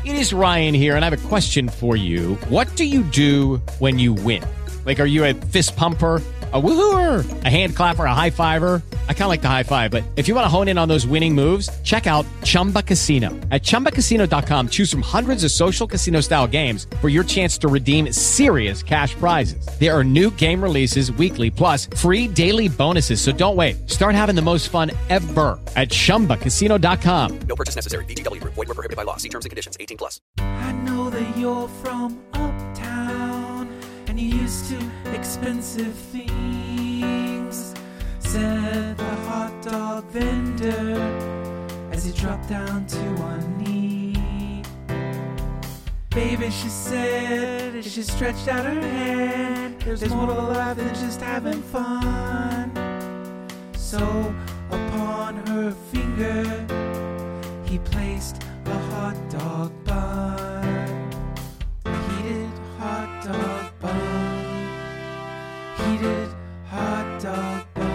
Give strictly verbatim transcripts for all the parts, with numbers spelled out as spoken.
It is Ryan here, and I have a question for you. What do you do when you win? Like, are you a fist pumper, a woohooer, a hand clapper, a high fiver? I kind of like the high five, but if you want to hone in on those winning moves, check out Chumba Casino. At chumba casino dot com, choose from hundreds of social casino style games for your chance to redeem serious cash prizes. There are new game releases weekly, plus free daily bonuses. So don't wait. Start having the most fun ever at chumba casino dot com. No purchase necessary. V G W Group. Void where prohibited by law. See terms and conditions. eighteen plus. I know that you're from uptown and you used to expensive things, said the hot dog vendor as he dropped down to one knee. Baby, she said as she stretched out her hand, there's more to life than just having fun. So upon her finger he placed a hot dog bun, a heated hot dog bun, heated hot dog bun.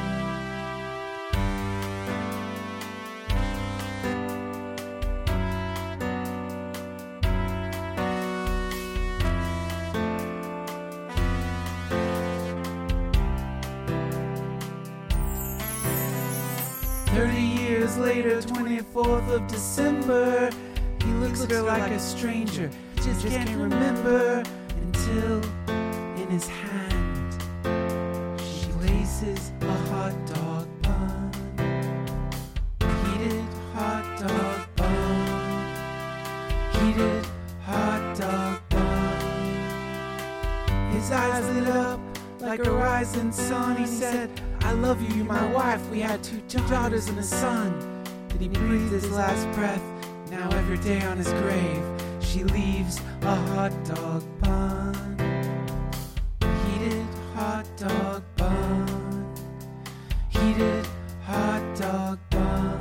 Thirty years later, twenty-fourth of December, he looks at her like a stranger. He just can't remember until in his hand she places a hot dog bun, heated hot dog bun, heated hot dog bun. His eyes lit up like a rising sun. He said, I love you, you're my wife. We had two daughters and a son. Then he breathed his last breath. Now every day on his grave, she leaves a hot dog bun, heated hot dog bun, heated hot dog bun.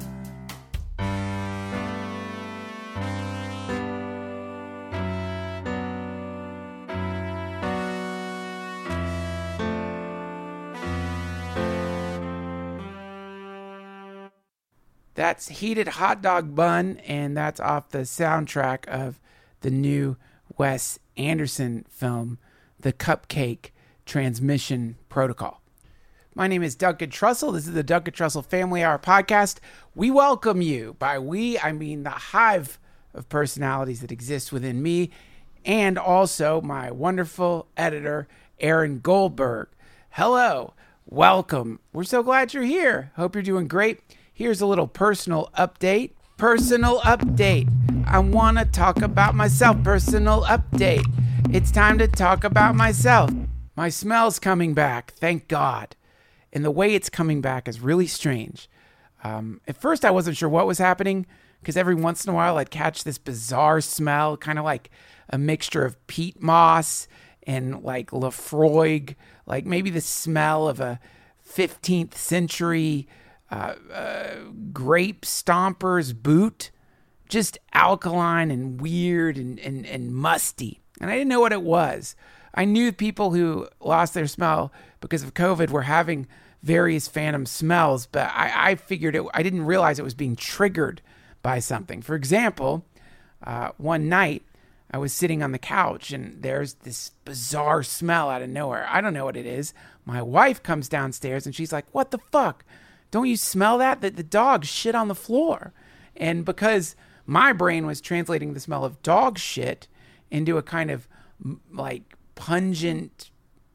That's Heated Hot Dog Bun, and that's off the soundtrack of the new Wes Anderson film, The Cupcake Transmission Protocol. My name is Duncan Trussell. This is the Duncan Trussell Family Hour podcast. We welcome you. By we, I mean the hive of personalities that exist within me, and also my wonderful editor, Aaron Goldberg. Hello. Welcome. We're so glad you're here. Hope you're doing great. Here's a little personal update. Personal update. I want to talk about myself. Personal update. It's time to talk about myself. My smell's coming back. Thank God. And the way it's coming back is really strange. Um, at first, I wasn't sure what was happening because every once in a while I'd catch this bizarre smell, kind of like a mixture of peat moss and like Lafroig, like maybe the smell of a fifteenth century Uh, uh, grape stomper's boot, just alkaline and weird and, and, and musty. And I didn't know what it was. I knew people who lost their smell because of COVID were having various phantom smells, but I, I figured it, I didn't realize it was being triggered by something. For example, uh, one night I was sitting on the couch and there's this bizarre smell out of nowhere. I don't know what it is. My wife comes downstairs and she's like, what the fuck? Don't you smell that? That the dog shit on the floor. And because my brain was translating the smell of dog shit into a kind of like pungent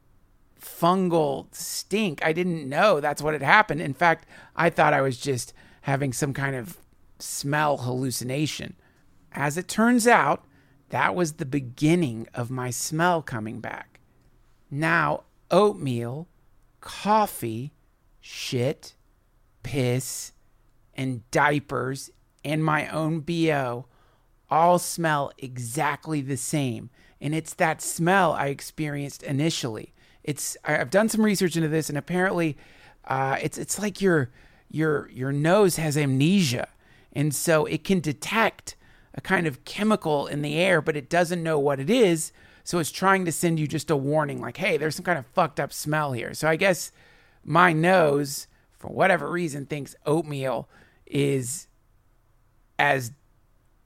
fungal stink, I didn't know that's what had happened. In fact, I thought I was just having some kind of smell hallucination. As it turns out, that was the beginning of my smell coming back. Now, oatmeal, coffee, shit, piss, and diapers, and my own B O all smell exactly the same. And it's that smell I experienced initially. It's I've done some research into this, and apparently uh, it's it's like your your your nose has amnesia. And so it can detect a kind of chemical in the air, but it doesn't know what it is. So it's trying to send you just a warning like, hey, there's some kind of fucked up smell here. So I guess my nose, for whatever reason, thinks oatmeal is as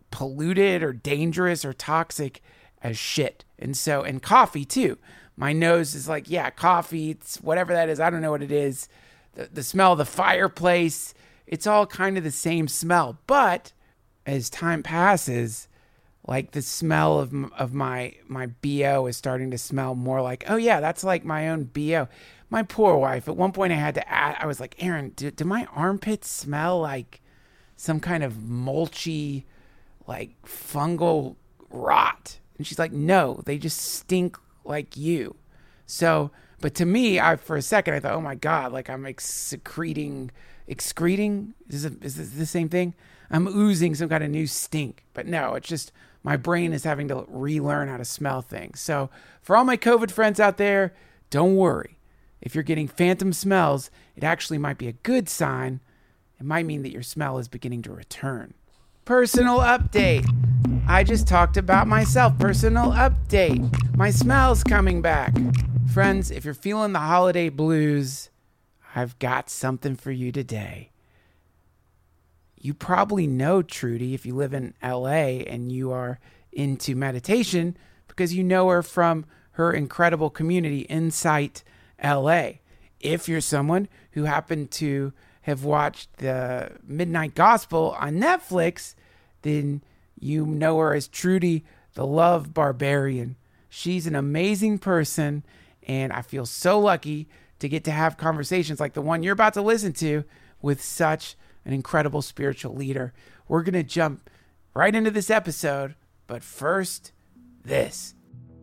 polluted or dangerous or toxic as shit. And so, and coffee too. My nose is like, yeah, coffee, it's whatever that is. I don't know what it is. The, the smell of the fireplace, it's all kind of the same smell. But as time passes, like the smell of of my my B O is starting to smell more like, oh yeah, that's like my own B O. My poor wife. At one point I had to add, I was like, Aaron, do, do my armpits smell like some kind of mulchy, like fungal rot? And she's like, no, they just stink like you. So, but to me, I for a second I thought, oh my God, like I'm excreting, excreting? Is this, is this the same thing? I'm oozing some kind of new stink. But no, it's just my brain is having to relearn how to smell things. So for all my COVID friends out there, don't worry. If you're getting phantom smells, it actually might be a good sign. It might mean that your smell is beginning to return. Personal update. I just talked about myself. Personal update. My smell's coming back. Friends, if you're feeling the holiday blues, I've got something for you today. You probably know Trudy if you live in L A and you are into meditation because you know her from her incredible community, Insight L A. If you're someone who happened to have watched the Midnight Gospel on Netflix, then you know her as Trudy the Love Barbarian. She's an amazing person, and I feel so lucky to get to have conversations like the one you're about to listen to with such an incredible spiritual leader. We're going to jump right into this episode, but first, this.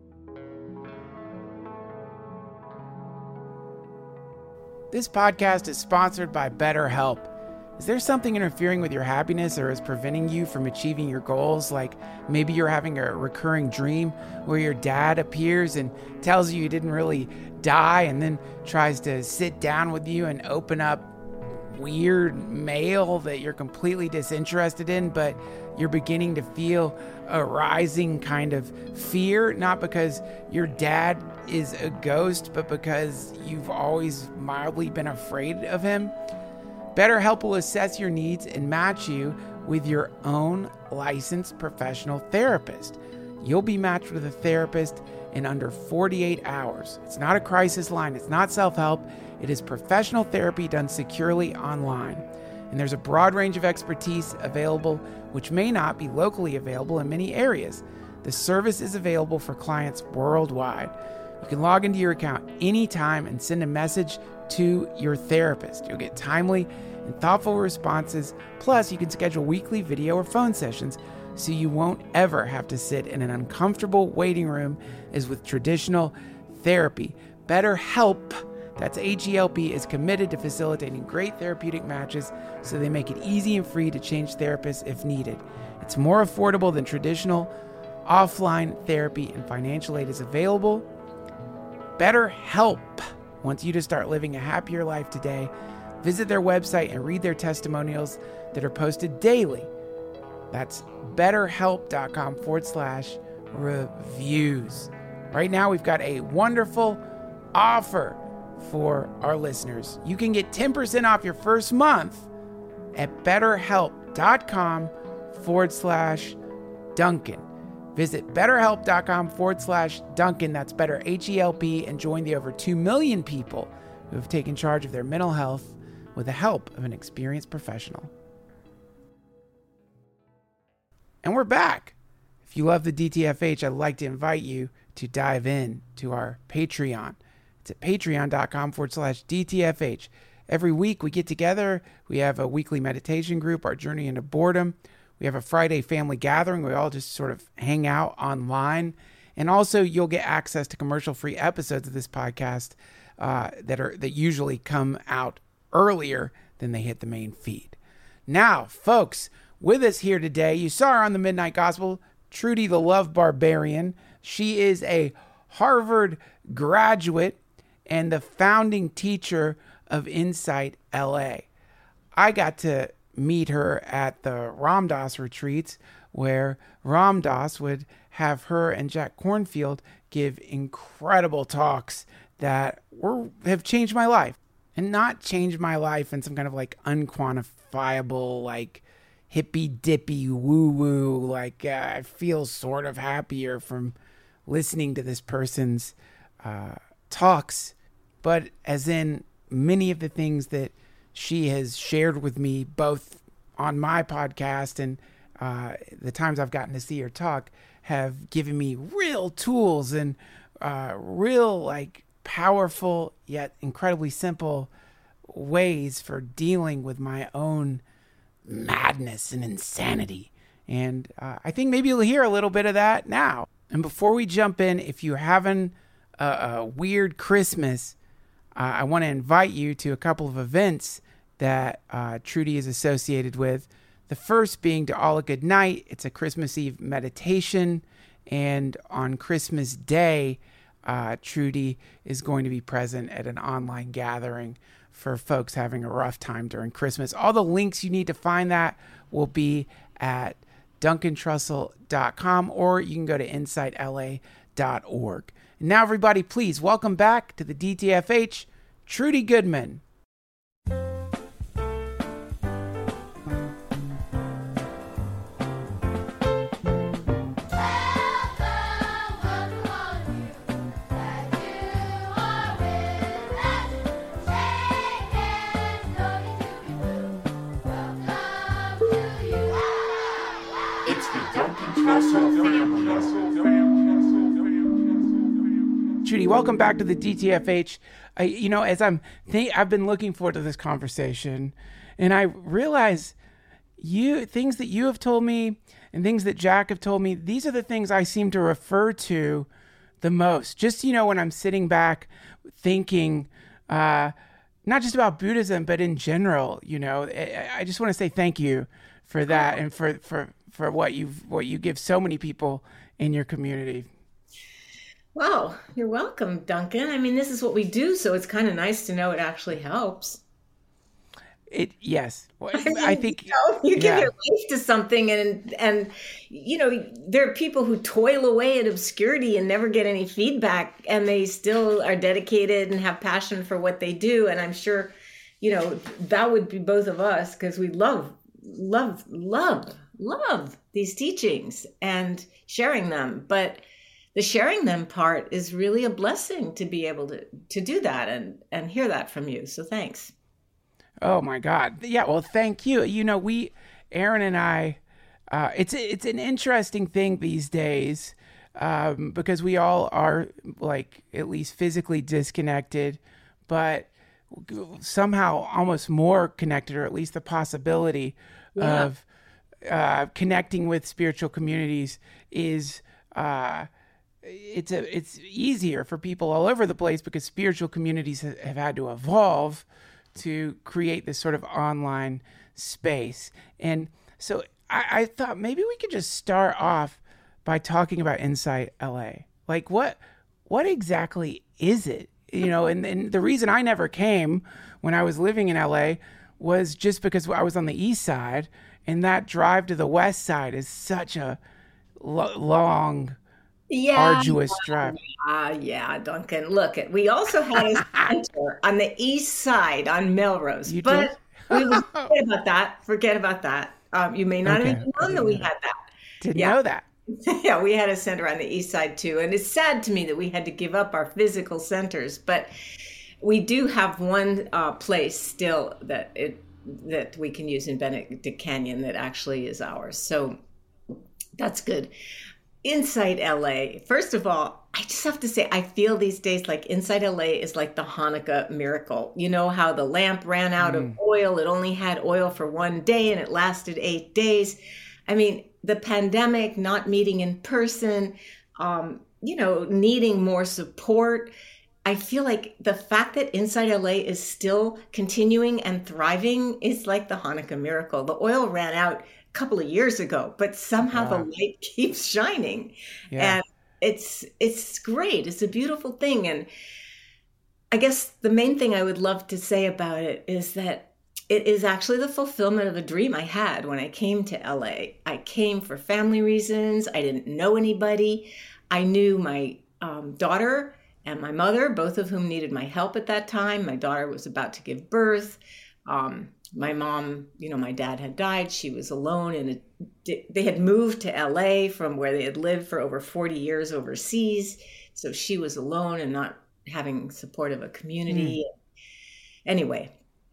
This podcast is sponsored by BetterHelp. Is there something interfering with your happiness or is preventing you from achieving your goals? Like maybe you're having a recurring dream where your dad appears and tells you you didn't really die and then tries to sit down with you and open up weird mail that you're completely disinterested in, but you're beginning to feel a rising kind of fear, not because your dad is a ghost, but because you've always mildly been afraid of him. BetterHelp will assess your needs and match you with your own licensed professional therapist. You'll be matched with a therapist in under forty-eight hours. It's not a crisis line. It's not self-help. It is professional therapy done securely online. And there's a broad range of expertise available, which may not be locally available in many areas. The service is available for clients worldwide. You can log into your account anytime and send a message to your therapist. You'll get timely and thoughtful responses. Plus, you can schedule weekly video or phone sessions so you won't ever have to sit in an uncomfortable waiting room as with traditional therapy. BetterHelp, that's H E L P, is committed to facilitating great therapeutic matches so they make it easy and free to change therapists if needed. It's more affordable than traditional offline therapy, and financial aid is available. BetterHelp wants you to start living a happier life today. Visit their website and read their testimonials that are posted daily. That's betterhelp.com forward slash reviews. Right now, we've got a wonderful offer for our listeners. You can get ten percent off your first month at betterhelp.com forward slash Duncan. Visit betterhelp.com forward slash Duncan. That's better H E L P, and join the over two million people who have taken charge of their mental health with the help of an experienced professional. And we're back. If you love the D T F H, I'd like to invite you to dive in to our Patreon. It's at patreon.com forward slash DTFH. Every week we get together. We have a weekly meditation group, our Journey into Boredom. We have a Friday family gathering. We all just sort of hang out online. And also you'll get access to commercial-free episodes of this podcast uh, that are that usually come out earlier than they hit the main feed. Now, folks, with us here today, you saw her on the Midnight Gospel, Trudy the Love Barbarian. She is a Harvard graduate and the founding teacher of Insight L A. I got to meet her at the Ram Dass retreats, where Ram Dass would have her and Jack Kornfield give incredible talks that were have changed my life. And not changed my life in some kind of like unquantifiable, like, hippy dippy woo woo. Like uh, I feel sort of happier from listening to this person's uh, talks, but as in many of the things that she has shared with me, both on my podcast and uh, the times I've gotten to see her talk, have given me real tools and uh, real like powerful yet incredibly simple ways for dealing with my own madness and insanity. And uh, I think maybe you'll hear a little bit of that now. And before we jump in, if you're having a, a weird Christmas, uh, I want to invite you to a couple of events that uh, Trudy is associated with. The first being To All a Good Night. It's a Christmas Eve meditation. And on Christmas Day, uh, Trudy is going to be present at an online gathering for folks having a rough time during Christmas. All the links you need to find that will be at duncan trussell dot com, or you can go to insight L A dot org. And now, everybody, please welcome back to the D T F H, Trudy Goodman. Trudy, welcome back to the D T F H. Uh, you know, as I'm, th- I've been looking forward to this conversation, and I realize you things that you have told me and things that Jack have told me. These are the things I seem to refer to the most. Just you know, when I'm sitting back thinking, uh, not just about Buddhism, but in general. You know, I, I just want to say thank you for that and for for for what you've what you give so many people in your community. Wow, you're welcome, Duncan. I mean, this is what we do, so it's kind of nice to know it actually helps. It yes, well, I, mean, I think you, know, you give yeah. your life to something, and and you know there are people who toil away at obscurity and never get any feedback, and they still are dedicated and have passion for what they do. And I'm sure, you know, that would be both of us because we love, love, love, love these teachings and sharing them, but the sharing them part is really a blessing to be able to, to do that and, and hear that from you. So thanks. Oh my God. Yeah. Well, thank you. You know, we, Aaron and I, uh, it's, it's an interesting thing these days um, because we all are like at least physically disconnected, but somehow almost more connected, or at least the possibility yeah. of uh, connecting with spiritual communities is, uh, it's a it's easier for people all over the place because spiritual communities have, have had to evolve to create this sort of online space. And so I, I thought maybe we could just start off by talking about Insight L A. Like what what exactly is it? You know, and, and the reason I never came when I was living in L A was just because I was on the east side, and that drive to the west side is such a lo- long Yeah, arduous drive. Ah, uh, yeah, Duncan. Look, we also had a center on the east side on Melrose, you but we will forget about that. Forget about that. Um, you may not okay. have even known that we had that. Didn't yeah. know that. Yeah, we had a center on the east side too, and it's sad to me that we had to give up our physical centers, but we do have one uh, place still that it that we can use in Benedict Canyon that actually is ours. So that's good. Insight L A. First of all, I just have to say, I feel these days like Insight L A is like the Hanukkah miracle. You know how the lamp ran out mm. of oil. It only had oil for one day and it lasted eight days. I mean, the pandemic, not meeting in person, um, you know, needing more support. I feel like the fact that Insight L A is still continuing and thriving is like the Hanukkah miracle. The oil ran out couple of years ago, but somehow wow. the light keeps shining. Yeah. And it's it's great. It's a beautiful thing. And I guess the main thing I would love to say about it is that it is actually the fulfillment of a dream I had when I came to L A. I came for family reasons. I didn't know anybody. I knew my um, daughter and my mother, both of whom needed my help at that time. My daughter was about to give birth. Um, my mom, you know, my dad had died. She was alone, and they had moved to L A from where they had lived for over forty years overseas. So she was alone and not having support of a community. Mm. Anyway,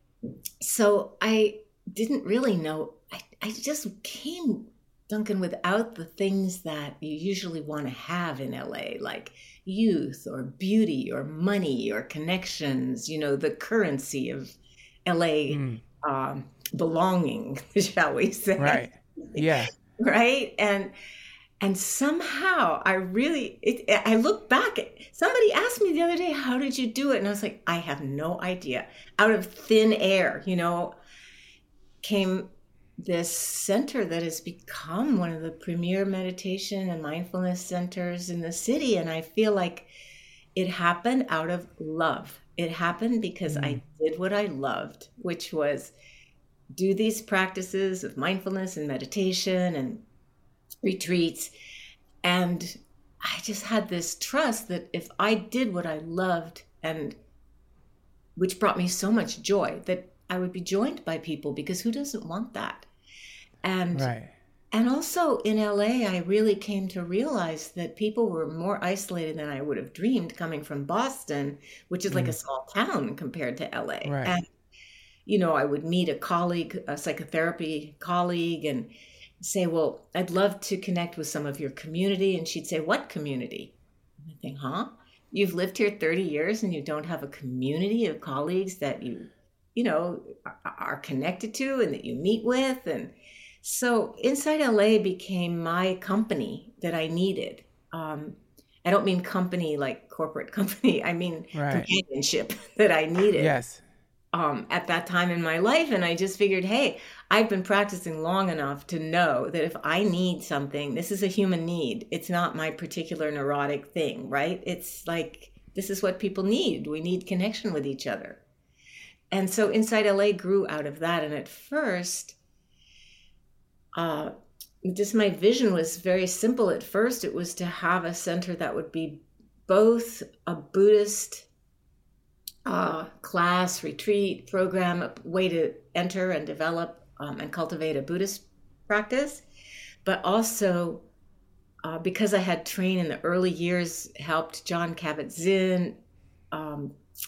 so I didn't really know. I, I just came, Duncan, without the things that you usually want to have in L A, like youth or beauty or money or connections, you know, the currency of L A mm. um, belonging, shall we say. Right. Yeah. Right. And and somehow I really, it, I look back at, somebody asked me the other day, how did you do it? And I was like, I have no idea. Out of thin air, you know, came this center that has become one of the premier meditation and mindfulness centers in the city. And I feel like it happened out of love. It happened because mm. I did what I loved, which was do these practices of mindfulness and meditation and retreats. And I just had this trust that if I did what I loved, and which brought me so much joy, that I would be joined by people, because who doesn't want that? And right. and also in L A, I really came to realize that people were more isolated than I would have dreamed, coming from Boston, which is mm. like a small town compared to L A. Right. And, you know, I would meet a colleague, a psychotherapy colleague, and say, well, I'd love to connect with some of your community. And she'd say, what community? And I think, huh? You've lived here thirty years and you don't have a community of colleagues that you, you know, are connected to and that you meet with. And so Inside L A became my company that I needed. Um, I don't mean company like corporate company. I mean right. companionship that I needed. Yes. Um, at that time in my life. And I just figured, hey, I've been practicing long enough to know that if I need something, this is a human need. It's not my particular neurotic thing, right? It's like, this is what people need. We need connection with each other. And so Inside L A grew out of that. And at first, uh, just my vision was very simple. At first, it was to have a center that would be both a Buddhist Uh, class, retreat, program, a way to enter and develop um, and cultivate a Buddhist practice. But also, uh, because I had trained in the early years, helped Jon Kabat-Zinn um,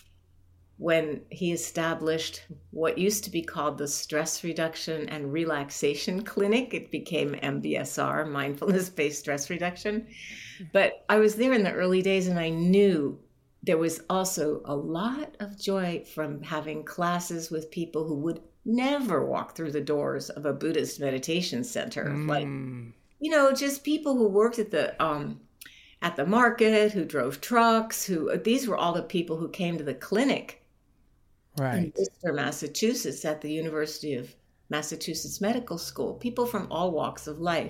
when he established what used to be called the Stress Reduction and Relaxation Clinic. It became M B S R, Mindfulness-Based Stress Reduction. But I was there in the early days, and I knew there was also a lot of joy from having classes with people who would never walk through the doors of a Buddhist meditation center. Mm. Like, you know, just people who worked at the um, at the market, who drove trucks, who these were all the people who came to the clinic right. in Worcester, Massachusetts, at the University of Massachusetts Medical School, people from all walks of life.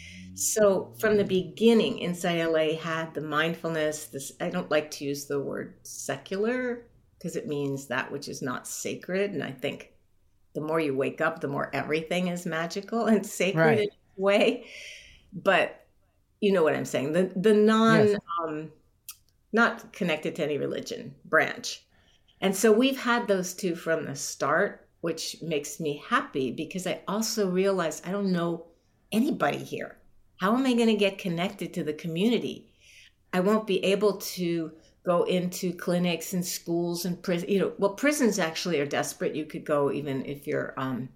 So from the beginning, Inside L A had the mindfulness, this, I don't like to use the word secular because it means that which is not sacred. And I think the more you wake up, the more everything is magical and sacred right. in a way. But you know what I'm saying? The the non, yes. um, not connected to any religion branch. And so we've had those two from the start, which makes me happy because I also realized I don't know anybody here. How am I going to get connected to the community? I won't be able to go into clinics and schools and prison. You know, well, prisons actually are desperate. You could go even if you're, um,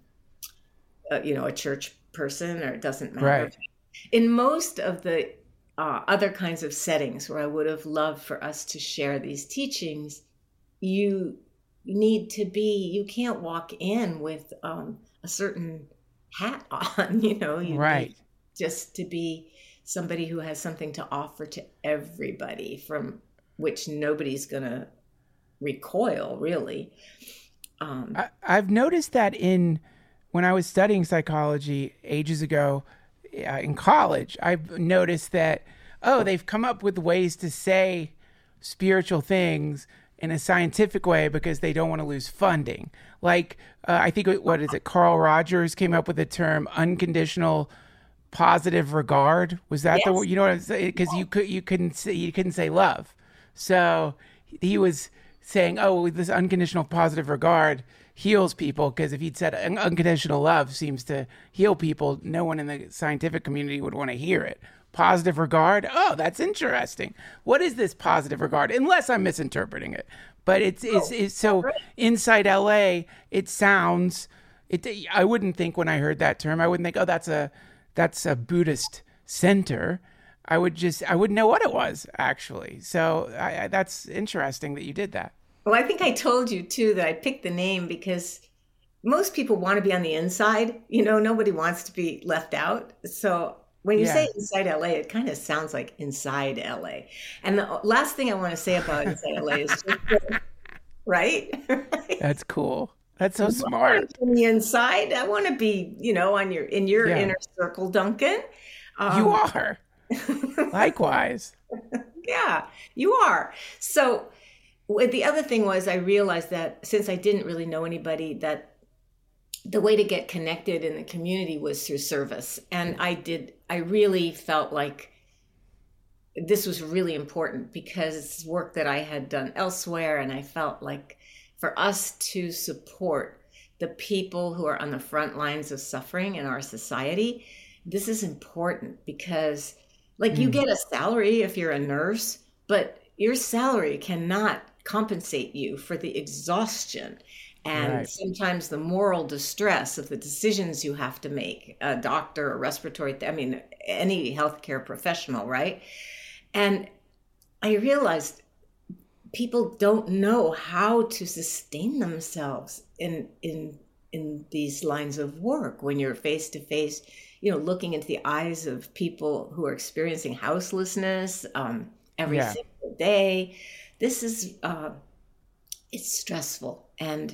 uh, you know, a church person, or it doesn't matter. Right. In most of the uh, other kinds of settings where I would have loved for us to share these teachings, you need to be. You can't walk in with um, a certain hat on. You know, you right. Need, just to be somebody who has something to offer to everybody, from which nobody's going to recoil, really. Um, I, I've noticed that in when I was studying psychology ages ago uh, in college, I've noticed that, oh, they've come up with ways to say spiritual things in a scientific way because they don't want to lose funding. Like, uh, I think, what is it, Carl Rogers came up with the term unconditional positive regard. Was that yes. the word? You know what I'm saying? Because you could you couldn't say you couldn't say love. So he was saying, oh, with this unconditional positive regard, heals people, because if he'd said un- unconditional love seems to heal people, no one in the scientific community would want to hear it. Positive regard? Oh, that's interesting. What is this positive regard? Unless I'm misinterpreting it. But it's, it's, it's so inside L A, it sounds, it. I wouldn't think when I heard that term, I wouldn't think, oh, that's a, that's a Buddhist center. I would just, I wouldn't know what it was, actually. So I, I, that's interesting that you did that. Well, I think I told you, too, that I picked the name because most people want to be on the inside. You know, nobody wants to be left out. So when you yeah. say inside L A, it kind of sounds like inside L A. And the last thing I want to say about inside L A is just, right? right? That's cool. That's so smart. On the inside, I want to be, you know, on your in your yeah. inner circle, Duncan. Um, you are. Likewise. Yeah, you are. So the other thing was I realized that since I didn't really know anybody, that the way to get connected in the community was through service. And I did, I really felt like this was really important because it's work that I had done elsewhere. And I felt like for us to support the people who are on the front lines of suffering in our society, this is important because like mm. you get a salary if you're a nurse, but your salary cannot compensate you for the exhaustion and right. sometimes the moral distress of the decisions you have to make, a doctor, a respiratory, th- I mean, any healthcare professional, right? And I realized people don't know how to sustain themselves in in in these lines of work when you're face to face, you know, looking into the eyes of people who are experiencing houselessness um, every yeah. single day. This is uh, it's stressful, and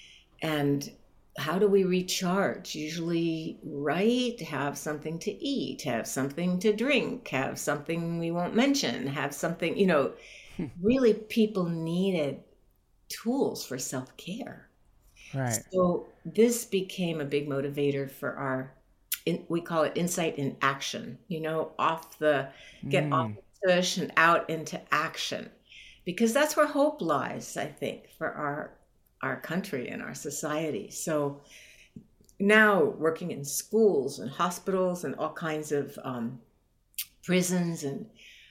and how do we recharge? Usually, right? Have something to eat, have something to drink, have something we won't mention, have something, you know. Really, people needed tools for self-care. Right. So this became a big motivator for our, in, we call it insight in action, you know, off the, get mm. off the tush and out into action. Because that's where hope lies, I think, for our our country and our society. So now working in schools and hospitals and all kinds of um, prisons and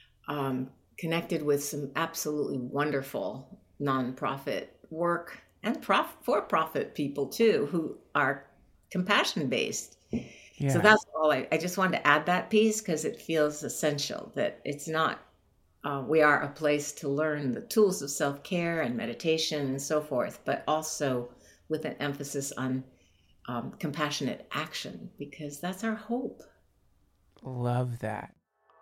um connected with some absolutely wonderful nonprofit work and prof- for-profit people too, who are compassion-based. Yeah. So that's all I, I just wanted to add that piece because it feels essential that it's not, uh, we are a place to learn the tools of self-care and meditation and so forth, but also with an emphasis on um, compassionate action because that's our hope. Love that.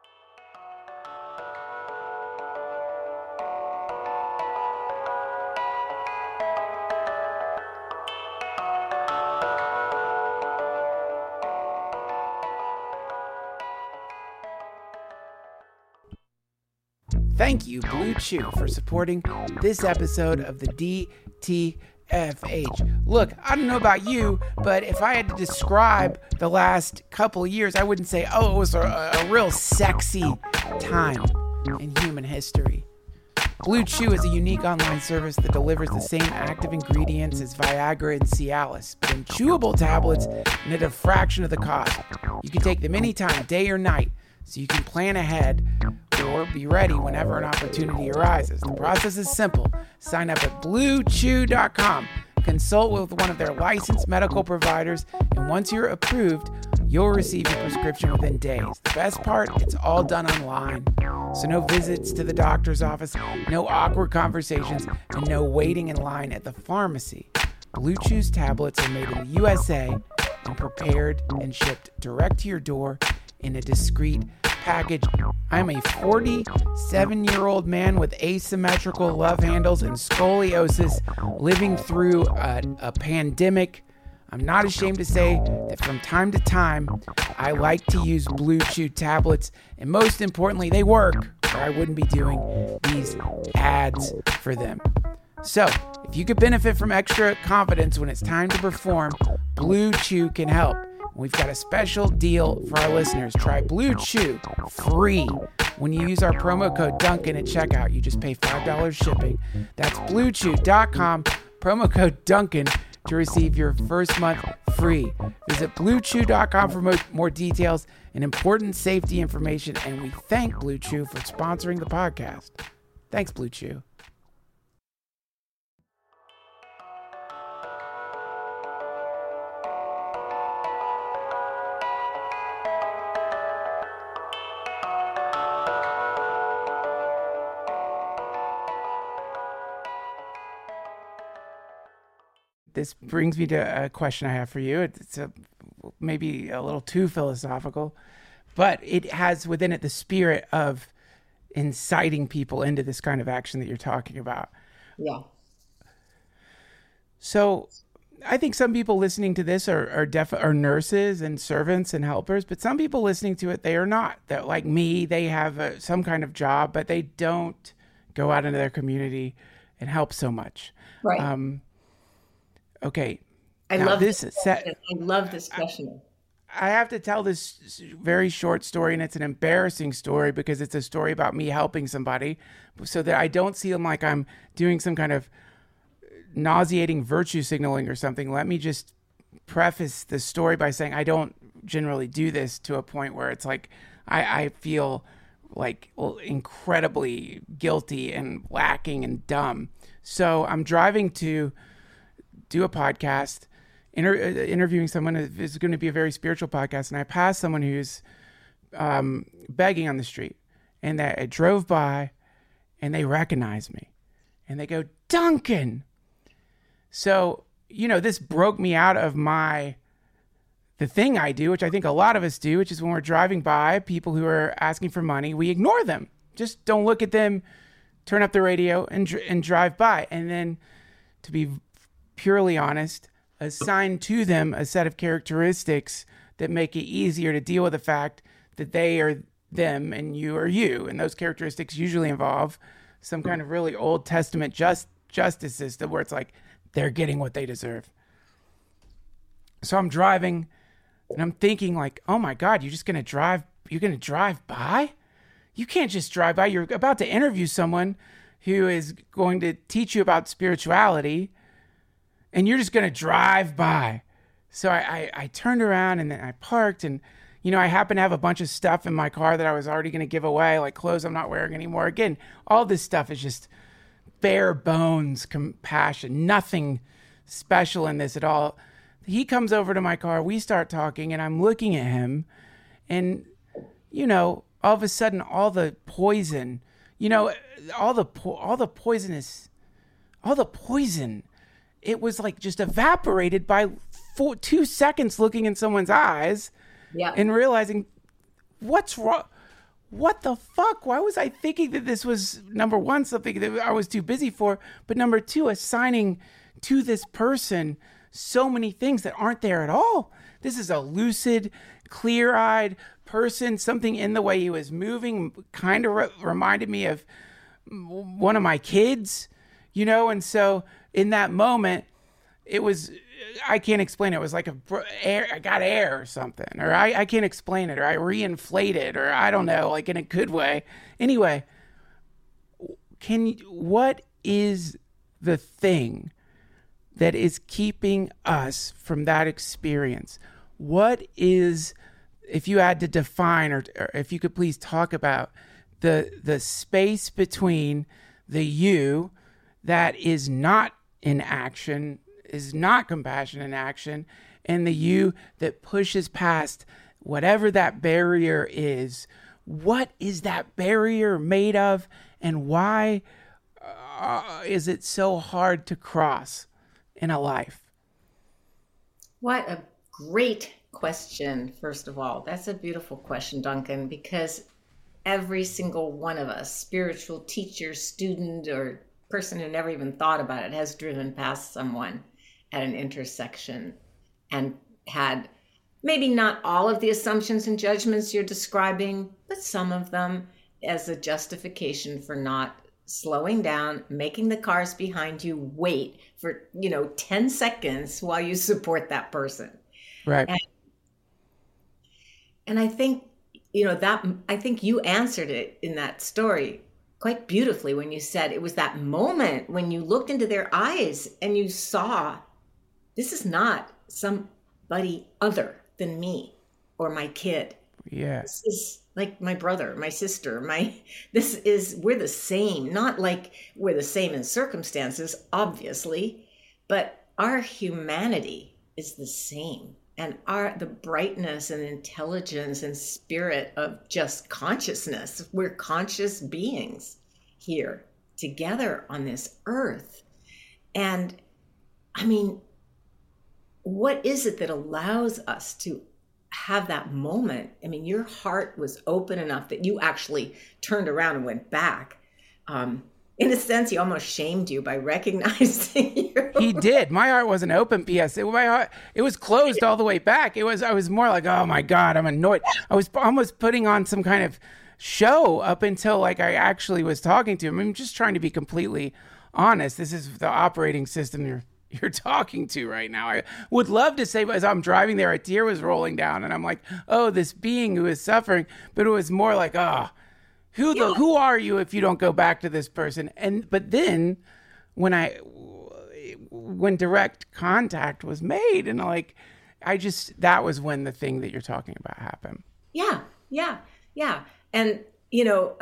Thank you, Blue Chew, for supporting this episode of the D T F H. Look, I don't know about you, but if I had to describe the last couple of years, I wouldn't say, oh, it was a, a real sexy time in human history. Blue Chew is a unique online service that delivers the same active ingredients as Viagra and Cialis, but in chewable tablets and at a fraction of the cost. You can take them anytime, day or night, so you can plan ahead or be ready whenever an opportunity arises. The process is simple. Sign up at blue chew dot com, consult with one of their licensed medical providers, and once you're approved, you'll receive your prescription within days. The best part, it's all done online. So no visits to the doctor's office, no awkward conversations, and no waiting in line at the pharmacy. Blue Chew's tablets are made in the U S A and prepared and shipped direct to your door in a discreet package. I'm a forty-seven-year-old man with asymmetrical love handles and scoliosis living through a, a pandemic. I'm not ashamed to say that from time to time, I like to use Blue Chew tablets, and most importantly, they work, or I wouldn't be doing these ads for them. So, if you could benefit from extra confidence when it's time to perform, Blue Chew can help. We've got a special deal for our listeners. Try Blue Chew free when you use our promo code Duncan at checkout. You just pay five dollars shipping. That's blue chew dot com, promo code Duncan. to receive your first month free. Visit blue chew dot com for mo- more details and important safety information. And we thank Blue Chew for sponsoring the podcast. Thanks, Blue Chew. This brings me to a question I have for you. It's a, maybe a little too philosophical, but it has within it the spirit of inciting people into this kind of action that you're talking about. Yeah. So I think some people listening to this are are, def- are nurses and servants and helpers, but some people listening to it, they are not. They're like me, they have a, some kind of job, but they don't go out into their community and help so much. Right. Um, Okay. I now love this. this Set, question. I love this question. I have to tell this very short story, and it's an embarrassing story because it's a story about me helping somebody, so that I don't seem like I'm doing some kind of nauseating virtue signaling or something. Let me just preface the story by saying I don't generally do this to a point where it's like I, I feel like incredibly guilty and lacking and dumb. So I'm driving to do a podcast, inter- interviewing someone. It's going to be a very spiritual podcast. And I passed someone who's um, begging on the street. And that I drove by and they recognized me. And they go, Duncan. So, you know, this broke me out of my, the thing I do, which I think a lot of us do, which is when we're driving by people who are asking for money, we ignore them. Just don't look at them, turn up the radio and, and drive by. And then to be purely honest, assign to them a set of characteristics that make it easier to deal with the fact that they are them and you are you. And those characteristics usually involve some kind of really Old Testament just justice system where it's like they're getting what they deserve. So I'm driving and I'm thinking like, oh my God, you're just going to drive, you're going to drive by? You can't just drive by. You're about to interview someone who is going to teach you about spirituality, and you're just going to drive by. So I, I, I turned around and then I parked, and, you know, I happen to have a bunch of stuff in my car that I was already going to give away, like clothes I'm not wearing anymore. Again, all this stuff is just bare bones compassion, nothing special in this at all. He comes over to my car, we start talking, and I'm looking at him, and, you know, all of a sudden, all the poison, you know, all the po- all the poisonous, all the poison, it was like just evaporated by four, two seconds looking in someone's eyes, yeah, and realizing what's wrong. What the fuck? Why was I thinking that this was, number one, something that I was too busy for, but number two, assigning to this person so many things that aren't there at all. This is a lucid, clear-eyed person. Something in the way he was moving kind of re- reminded me of one of my kids, you know? And so in that moment, it was, I can't explain it. It was like a air, I got air or something, or I, I can't explain it, or I reinflated, or I don't know, like in a good way. Anyway, can you, what is the thing that is keeping us from that experience? What is, if you had to define, or, or if you could please talk about the the space between the you that is not in action, is not compassion in action, and the you that pushes past whatever that barrier is. What is that barrier made of, and why uh, is it so hard to cross in a life? What a great question, first of all. That's a beautiful question, Duncan, because every single one of us, spiritual teacher, student, or person who never even thought about it, has driven past someone at an intersection and had maybe not all of the assumptions and judgments you're describing, but some of them as a justification for not slowing down, making the cars behind you wait for, you know, ten seconds while you support that person. Right. And, and I think, you know, that, I think you answered it in that story quite beautifully when you said it was that moment when you looked into their eyes and you saw this is not somebody other than me or my kid. Yeah. This is like my brother, my sister, my, this is, we're the same, not like we're the same in circumstances, obviously, but our humanity is the same. And our, the brightness and intelligence and spirit of just consciousness, we're conscious beings here together on this earth. And I mean, what is it that allows us to have that moment? I mean, your heart was open enough that you actually turned around and went back. Um, in a sense, he almost shamed you by recognizing you. He did. My heart wasn't open, P S. It, my heart, it was closed all the way back. It was. I was more like, oh my God, I'm annoyed. I was almost putting on some kind of show up until like I actually was talking to him. I'm just trying to be completely honest. This is the operating system you're you're talking to right now. I would love to say, as I'm driving there, a tear was rolling down, and I'm like, oh, this being who is suffering. But it was more like, oh, who the who are you if you don't go back to this person? And but then when I when direct contact was made, and like I just that was when the thing that you're talking about happened. Yeah, yeah, yeah. And you know,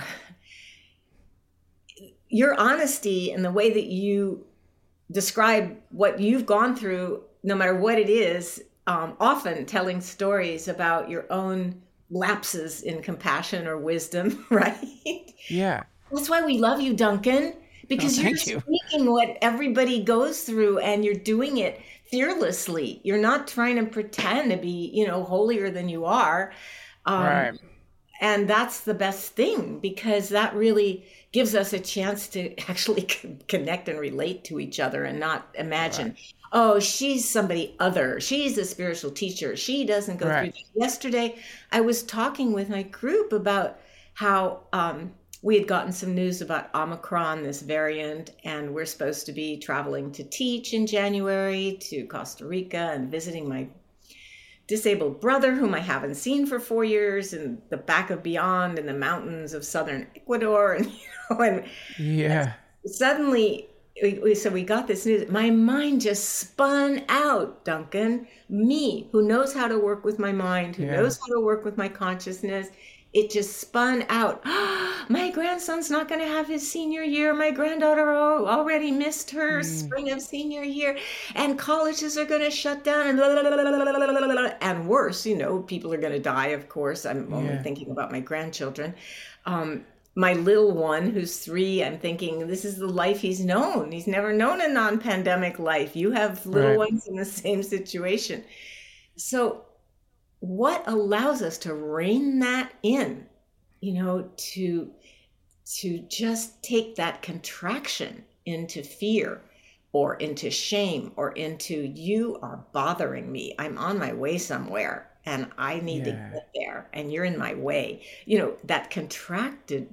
your honesty and the way that you describe what you've gone through, no matter what it is, um, often telling stories about your own lapses in compassion or wisdom, right? Yeah. That's why we love you, Duncan, because oh, you're you. speaking what everybody goes through, and you're doing it fearlessly. You're not trying to pretend to be, you know, holier than you are. Um, right. And that's the best thing, because that really gives us a chance to actually connect and relate to each other and not imagine, right. oh, she's somebody other. She's a spiritual teacher. She doesn't go right. through this. Yesterday, I was talking with my group about how um, we had gotten some news about Omicron, this variant, and we're supposed to be traveling to teach in January to Costa Rica and visiting my disabled brother, whom I haven't seen for four years, in the back of beyond in the mountains of southern Ecuador, and you know, and yeah, suddenly, we, we, so we got this news. My mind just spun out, Duncan. Me, who knows how to work with my mind, who yeah. knows how to work with my consciousness, it just spun out. My grandson's not going to have his senior year. My granddaughter already missed her mm. spring of senior year, and colleges are going to shut down, and blah, blah, blah, blah, blah, blah, blah. And worse, you know, people are going to die. Of course, I'm only yeah. thinking about my grandchildren. Um, my little one, who's three, I'm thinking this is the life he's known. He's never known a non-pandemic life. You have little right. ones in the same situation. So what allows us to rein that in, you know, to to just take that contraction into fear or into shame or into, you are bothering me. I'm on my way somewhere and I need yeah. to get there and you're in my way. You know, that contracted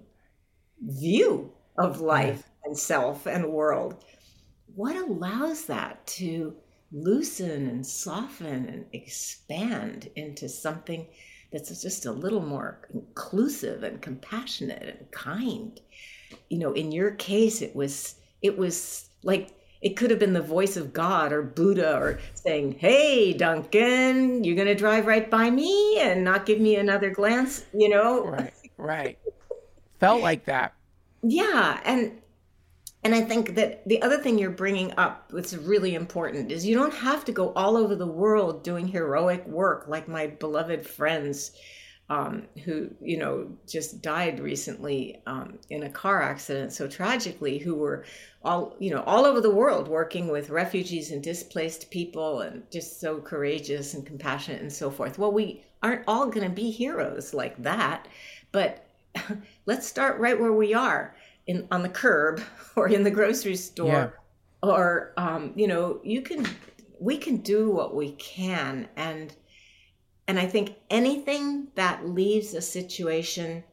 view of life yeah. and self and world. What allows that to loosen and soften and expand into something that's just a little more inclusive and compassionate and kind? You know, in your case, it was it was like it could have been the voice of God or Buddha or saying, hey, Duncan, you're going to drive right by me and not give me another glance, you know? Right, right. Felt like that. Yeah. And And I think that the other thing you're bringing up that's really important is you don't have to go all over the world doing heroic work like my beloved friends um, who, you know, just died recently um, in a car accident so tragically, who were all, you know, all over the world working with refugees and displaced people and just so courageous and compassionate and so forth. Well, we aren't all going to be heroes like that, but let's start right where we are. In, on the curb or in the grocery store yeah. or, um, you know, you can, we can do what we can. And, and I think anything that leaves a situation,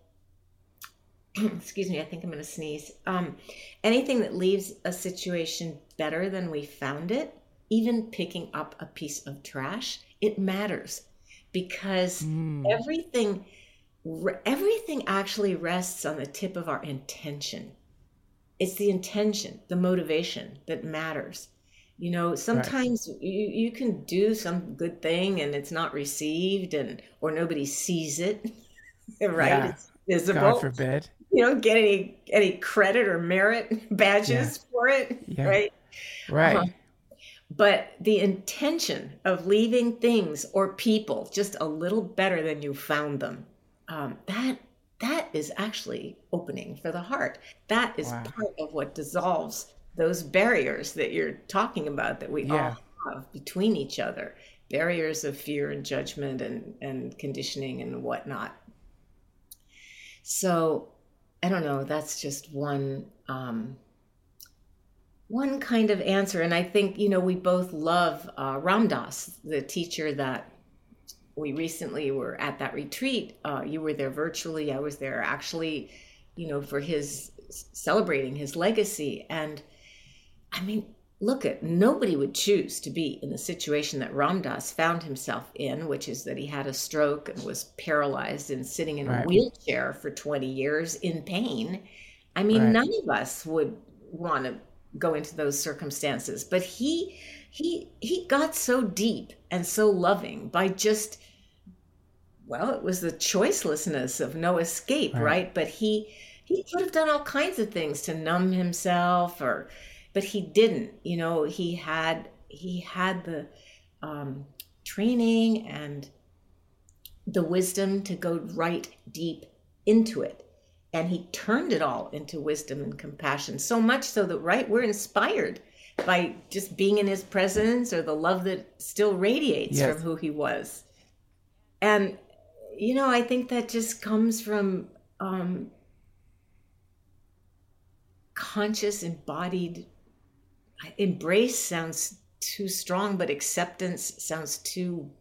excuse me, I think I'm going to sneeze. Um, anything that leaves a situation better than we found it, even picking up a piece of trash, it matters because mm. everything Everything actually rests on the tip of our intention. It's the intention, the motivation that matters. You know, sometimes right. you, you can do some good thing and it's not received, and or nobody sees it, right? Yeah. It's visible. God forbid. You don't get any any credit or merit badges yeah. for it, yeah. right? Right. Uh-huh. But the intention of leaving things or people just a little better than you found them, um, that that is actually opening for the heart. That is wow. part of what dissolves those barriers that you're talking about that we yeah. all have between each other. Barriers of fear and judgment and, and conditioning and whatnot. So, I don't know, that's just one um, one kind of answer. And I think, you know, we both love uh, Ram Dass, the teacher that we recently were at that retreat. Uh, you were there virtually. I was there actually, you know, for his celebrating his legacy. And I mean, look at, nobody would choose to be in the situation that Ram Dass found himself in, which is that he had a stroke and was paralyzed and sitting in right. a wheelchair for twenty years in pain. I mean, right. none of us would want to go into those circumstances, but he, he, he got so deep and so loving by just, well, it was the choicelessness of no escape, right? right? But he, he could have done all kinds of things to numb himself, or, but he didn't. You know, he had he had the um, training and the wisdom to go right deep into it, and he turned it all into wisdom and compassion. So much so that, right, we're inspired by just being in his presence, or the love that still radiates yes. from who he was. And you know, I think that just comes from um, conscious, embodied. Embrace sounds too strong, but acceptance sounds too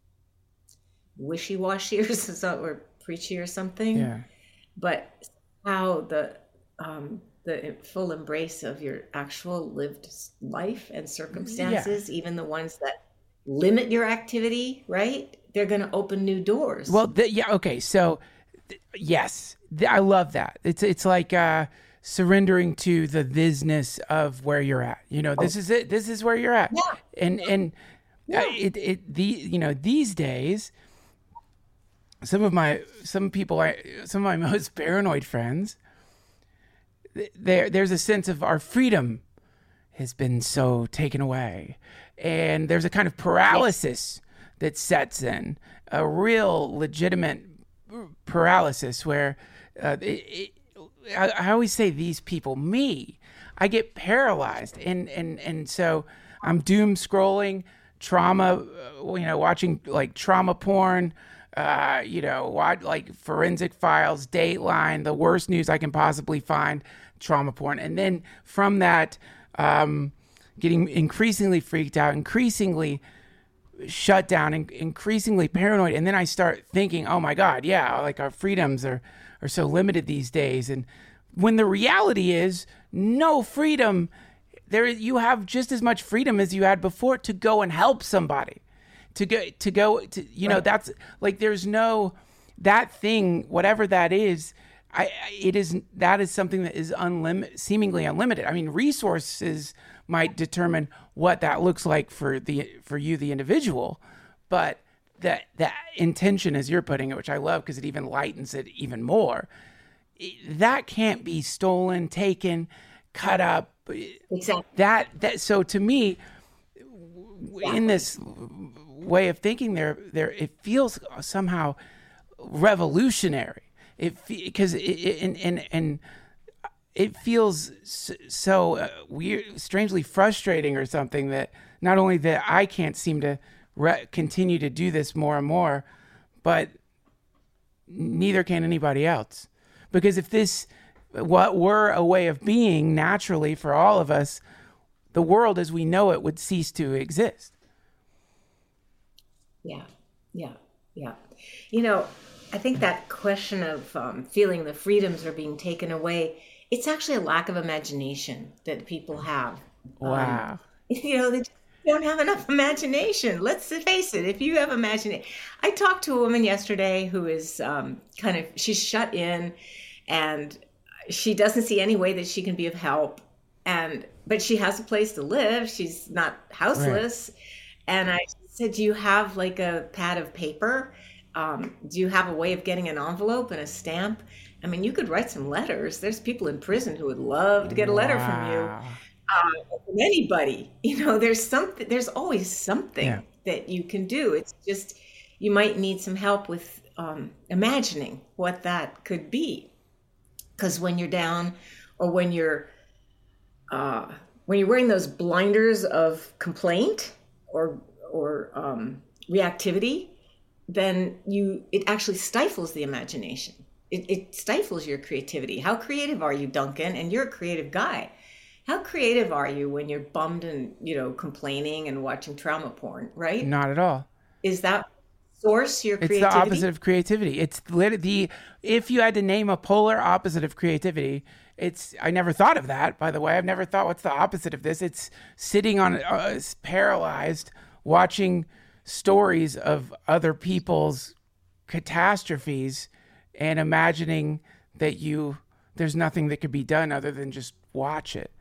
wishy-washy or, so, or preachy or something. Yeah. But how the um, the full embrace of your actual lived life and circumstances, yeah. even the ones that limit your activity, right? They're going to open new doors. Well, the, yeah, okay. So, th- yes, th- I love that. It's it's like. Uh, surrendering to the thisness of where you're at. You know, this is it. This is where you're at. Yeah. And, and yeah. uh, it, it, the, you know, these days, some of my, some people, I, some of my most paranoid friends, there, there's a sense of our freedom has been so taken away. And there's a kind of paralysis yeah. that sets in, a real legitimate paralysis where uh, it, it I, I always say these people, me, I get paralyzed. And, and, and so I'm doom scrolling, trauma, uh, you know, watching like trauma porn, uh, you know, watch, like Forensic Files, Dateline, the worst news I can possibly find, trauma porn. And then from that, um, getting increasingly freaked out, increasingly shut down, and increasingly paranoid. And then I start thinking, oh my God, yeah, like our freedoms are, are so limited these days. And when the reality is no freedom, there you have just as much freedom as you had before to go and help somebody, to go, to go to, you know, right. that's like, there's no, that thing, whatever that is, I, it is, that is something that is unlimited, seemingly unlimited. I mean, resources might determine what that looks like for the, for you, the individual, but that, that intention, as you're putting it, which I love because it even lightens it even more, that can't be stolen, taken, cut up. Exactly. That, that, so to me, exactly. in this way of thinking there, there, it feels somehow revolutionary. It, because it, it and, and, and it feels so uh, weird, strangely frustrating or something, that not only that I can't seem to re- continue to do this more and more, but neither can anybody else. Because if this, what were a way of being naturally for all of us, the world as we know it would cease to exist. Yeah, yeah, yeah. You know, I think that question of um, feeling the freedoms are being taken away, it's actually a lack of imagination that people have. Wow. Um, you know, they don't have enough imagination. Let's face it. If you have imagination, I talked to a woman yesterday who is um, kind of, she's shut in and she doesn't see any way that she can be of help. and but she has a place to live. She's not houseless. Right. And I said, do you have like a pad of paper? Um, do you have a way of getting an envelope and a stamp? I mean, you could write some letters. There's people in prison who would love to get a letter wow. from you, uh, from anybody. You know, there's something. There's always something yeah. that you can do. It's just you might need some help with um, imagining what that could be. Because when you're down, or when you're uh, when you're wearing those blinders of complaint or or um, reactivity, then you it actually stifles the imagination. It, it stifles your creativity. How creative are you, Duncan? And you're a creative guy. How creative are you when you're bummed and, you know, complaining and watching trauma porn, right? Not at all. Is that source your creativity? It's the opposite of creativity. It's lit- the if you had to name a polar opposite of creativity, it's I never thought of that, by the way. I've never thought what's the opposite of this. It's sitting on uh, paralyzed watching stories of other people's catastrophes and imagining that you there's nothing that could be done other than just watch it.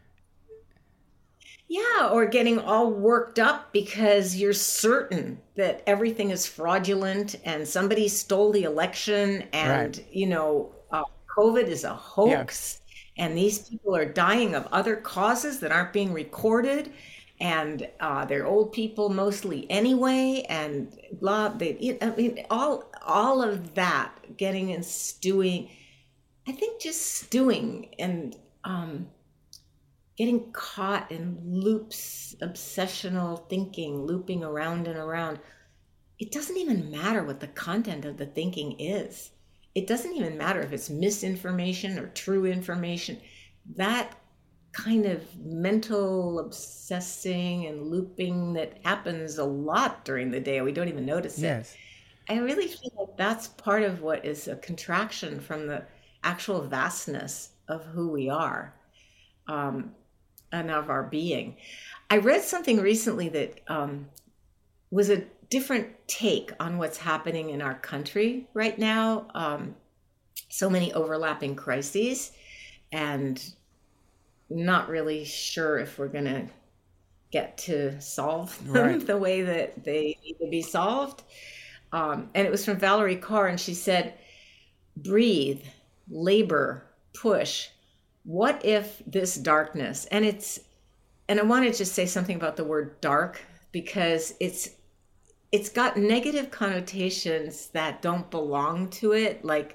Yeah, or getting all worked up because you're certain that everything is fraudulent and somebody stole the election and, right. you know, uh, COVID is a hoax yeah. and these people are dying of other causes that aren't being recorded. And uh, they're old people mostly anyway, and blah. They, I mean, all all of that, getting and stewing. I think just stewing and um, getting caught in loops, obsessional thinking, looping around and around. It doesn't even matter what the content of the thinking is. It doesn't even matter if it's misinformation or true information. That kind of mental obsessing and looping that happens a lot during the day. We don't even notice yes. it. I really feel like that's part of what is a contraction from the actual vastness of who we are um, and of our being. I read something recently that um, was a different take on what's happening in our country right now. Um, so many overlapping crises, and not really sure if we're going to get to solve them right. the way that they need to be solved. Um, and it was from Valerie Carr, and she said, breathe, labor, push. What if this darkness, and it's, and I want to just say something about the word dark, because it's, it's got negative connotations that don't belong to it. Like,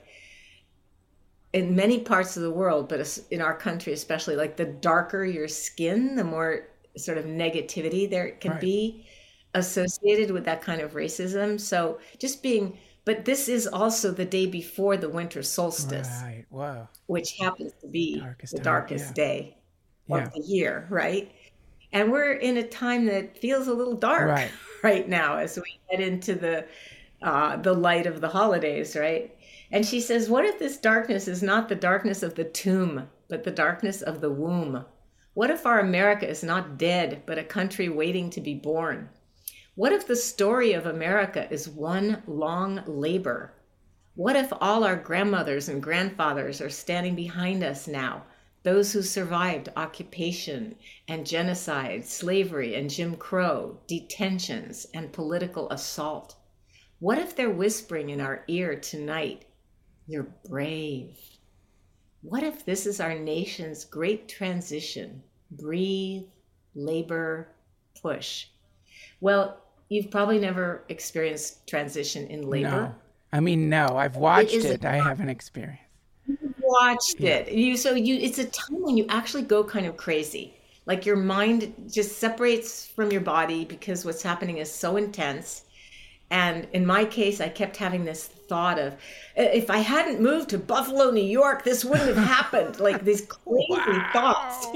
in many parts of the world, but in our country especially, like the darker your skin, the more sort of negativity there can right. be associated with that kind of racism. So just being, but this is also the day before the winter solstice, right. wow. which happens to be darkest the time. darkest yeah. day of yeah. the year, right? And we're in a time that feels a little dark right, right now as we head into the uh, the light of the holidays, right? And she says, what if this darkness is not the darkness of the tomb, but the darkness of the womb? What if our America is not dead, but a country waiting to be born? What if the story of America is one long labor? What if all our grandmothers and grandfathers are standing behind us now, those who survived occupation and genocide, slavery and Jim Crow, detentions and political assault? What if they're whispering in our ear tonight, you're brave? What if this is our nation's great transition? Breathe, labor, push. Well, you've probably never experienced transition in labor. No. I mean, no, I've watched it. it. A, I haven't experienced. You've watched yeah. it. You so you it's a time when you actually go kind of crazy. Like your mind just separates from your body because what's happening is so intense. And in my case, I kept having this thought of, if I hadn't moved to Buffalo, New York, this wouldn't have happened. Like these crazy wow. thoughts.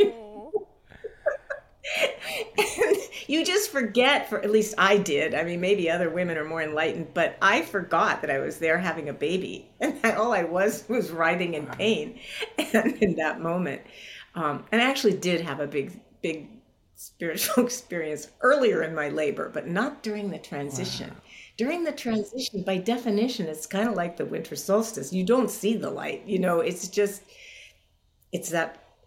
And you just forget, for at least I did. I mean, maybe other women are more enlightened, but I forgot that I was there having a baby. And all I was was writhing in pain and in that moment. Um, and I actually did have a big, big spiritual experience earlier in my labor, but not during the transition. Wow. During the transition, by definition, it's kind of like the winter solstice. You don't see the light, you know, it's just, it's that,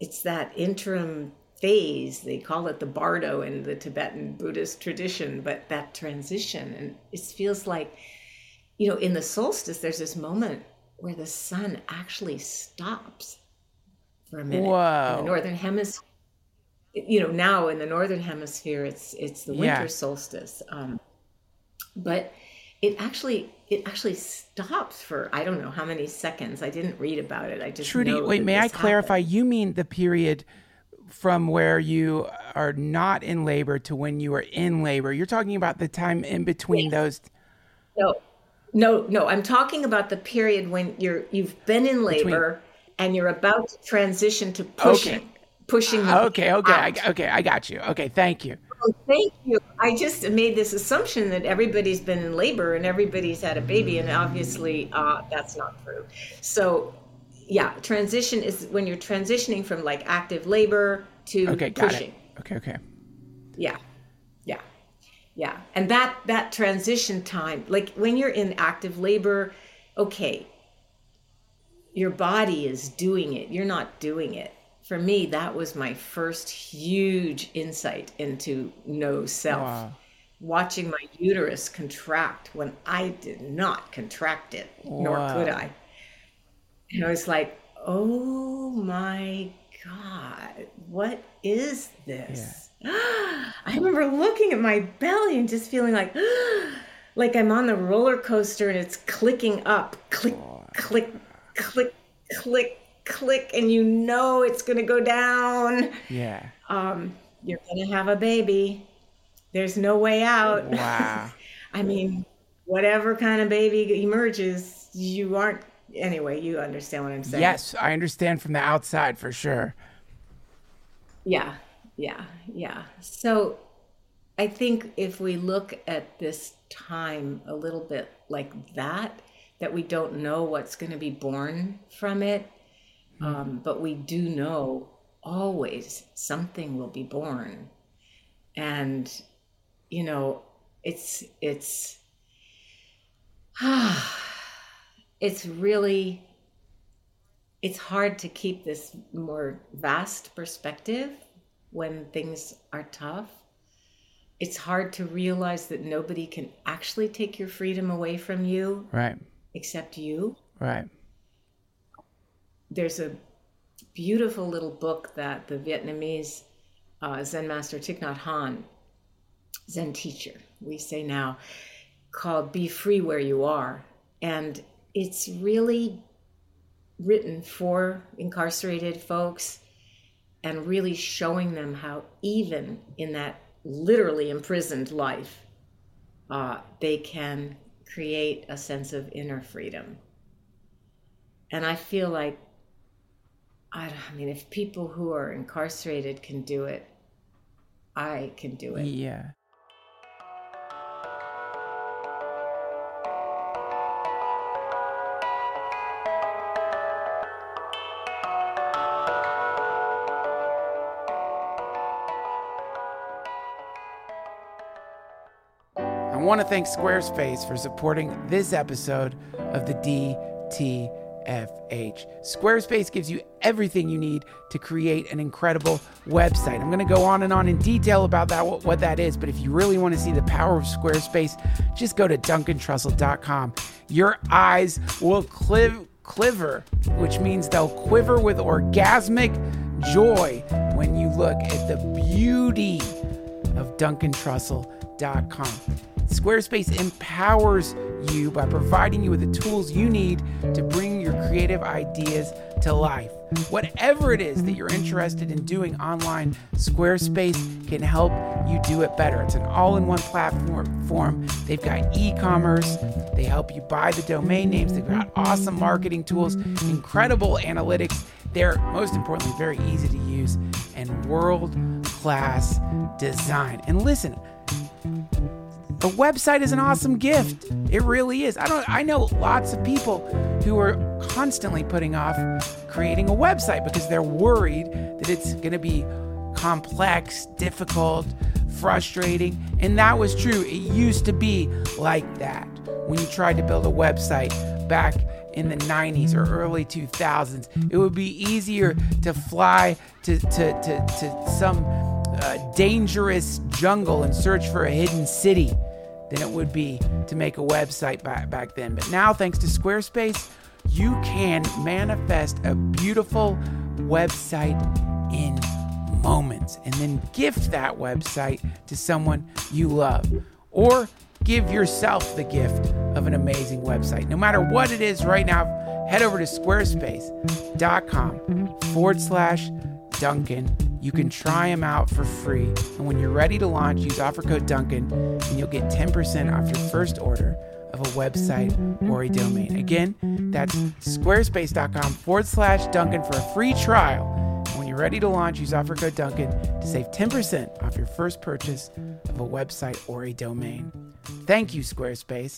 it's that interim phase. They call it the bardo in the Tibetan Buddhist tradition, but that transition. And it feels like, you know, in the solstice, there's this moment where the sun actually stops for a minute. Whoa. In the northern hemisphere, you know, now in the northern hemisphere, it's it's the winter Yeah. solstice. Um, but it actually it actually stops for I don't know how many seconds. I didn't read about it. I just Trudy, know wait, that may I this clarify? happened. You mean the period from where you are not in labor to when you are in labor? You're talking about the time in between those. No, no, no. I'm talking about the period when you're you've been in labor and you're about to transition to pushing, Okay. pushing. The Okay, okay, I, out. okay, I got you. Okay, thank you. Oh, thank you. I just made this assumption that everybody's been in labor and everybody's had a baby, and obviously uh, that's not true. So, yeah, transition is when you're transitioning from like active labor to Okay, got pushing. it. Okay, okay. Yeah, yeah, yeah. And that that transition time, like when you're in active labor, okay, your body is doing it. You're not doing it. For me, that was my first huge insight into no self. Wow. Watching my uterus contract when I did not contract it, nor Wow. could I. And I was like, oh my God, what is this? I remember looking at my belly and just feeling like, like I'm on the roller coaster and it's clicking up, click, click, click, click, click, and you know it's going to go down. Yeah. Um, you're going to have a baby. There's no way out. Wow. I mean, whatever kind of baby emerges, you aren't, anyway, you understand what I'm saying. Yes, I understand from the outside for sure. Yeah, yeah, yeah. So I think if we look at this time a little bit like that, that we don't know what's going to be born from it, um, but we do know always something will be born. And, you know, it's, it's, it's really, it's hard to keep this more vast perspective when things are tough. It's hard to realize that nobody can actually take your freedom away from you, Right. except you. Right. There's a beautiful little book that the Vietnamese uh, Zen master Thich Nhat Hanh, Zen teacher, we say now, called Be Free Where You Are. And it's really written for incarcerated folks and really showing them how even in that literally imprisoned life, uh, they can create a sense of inner freedom. And I feel like, I, I mean, if people who are incarcerated can do it, I can do it. Yeah. I want to thank Squarespace for supporting this episode of the D T F H. Squarespace gives you everything you need to create an incredible website. I'm going to go on and on in detail about that, what, what that is, but if you really want to see the power of Squarespace, just go to duncan trussell dot com. Your eyes will cliv- quiver, which means they'll quiver with orgasmic joy when you look at the beauty of duncan trussell dot com. Squarespace empowers you by providing you with the tools you need to bring your creative ideas to life. Whatever it is that you're interested in doing online, Squarespace can help you do it better. It's an all-in-one platform. They've got e-commerce. They help you buy the domain names. They've got awesome marketing tools, incredible analytics. They're, most importantly, very easy to use, and world-class design. And listen, a website is an awesome gift. It really is. I don't I know lots of people who are constantly putting off creating a website because they're worried that it's going to be complex, difficult, frustrating. And that was true. It used to be like that when you tried to build a website back in the nineties or early two thousands. It would be easier to fly to, to, to, to some uh, dangerous jungle and search for a hidden city than it would be to make a website back, back then. But now, thanks to Squarespace, you can manifest a beautiful website in moments and then gift that website to someone you love. Or give yourself the gift of an amazing website. No matter what it is right now, head over to squarespace.com forward slash Duncan. You can try them out for free. And when you're ready to launch, use offer code Duncan and you'll get ten percent off your first order of a website or a domain. Again, that's squarespace.com forward slash Duncan for a free trial. And when you're ready to launch, use offer code Duncan to save ten percent off your first purchase of a website or a domain. Thank you, Squarespace.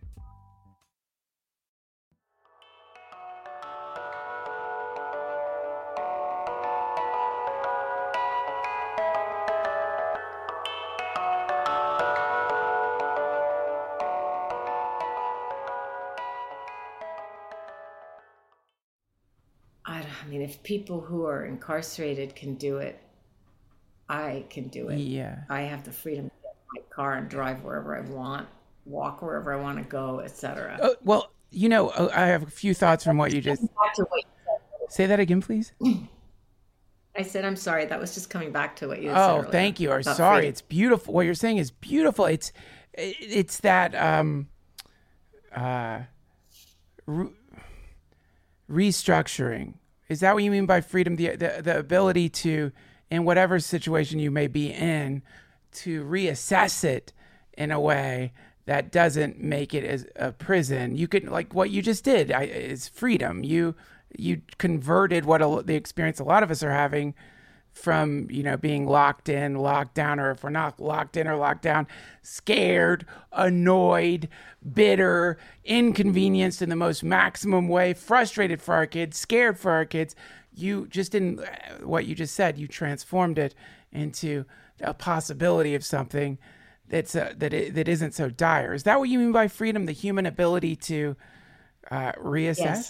I mean, if people who are incarcerated can do it, I can do it. Yeah. I have the freedom to get in my car and drive wherever I want, walk wherever I want to go, et cetera. Uh, well, you know, uh, I have a few thoughts from what you just... Say that again, please. I said, I'm sorry. That was just coming back to what you said Oh, earlier thank you. Or about sorry. freedom. It's beautiful. What you're saying is beautiful. It's it's that um, uh, re- restructuring. Is that what you mean by freedom? The, the the ability to, in whatever situation you may be in, to reassess it in a way that doesn't make it as a prison. You could, like what you just did, I, is freedom. You you converted what a, the experience a lot of us are having from, you know, being locked in, locked down, or if we're not locked in or locked down, scared, annoyed, bitter, inconvenienced in the most maximum way, frustrated for our kids, scared for our kids. You just didn't, what you just said, you transformed it into a possibility of something that's uh, that it, that isn't so dire. Is that what you mean by freedom? The human ability to uh, reassess? Yes.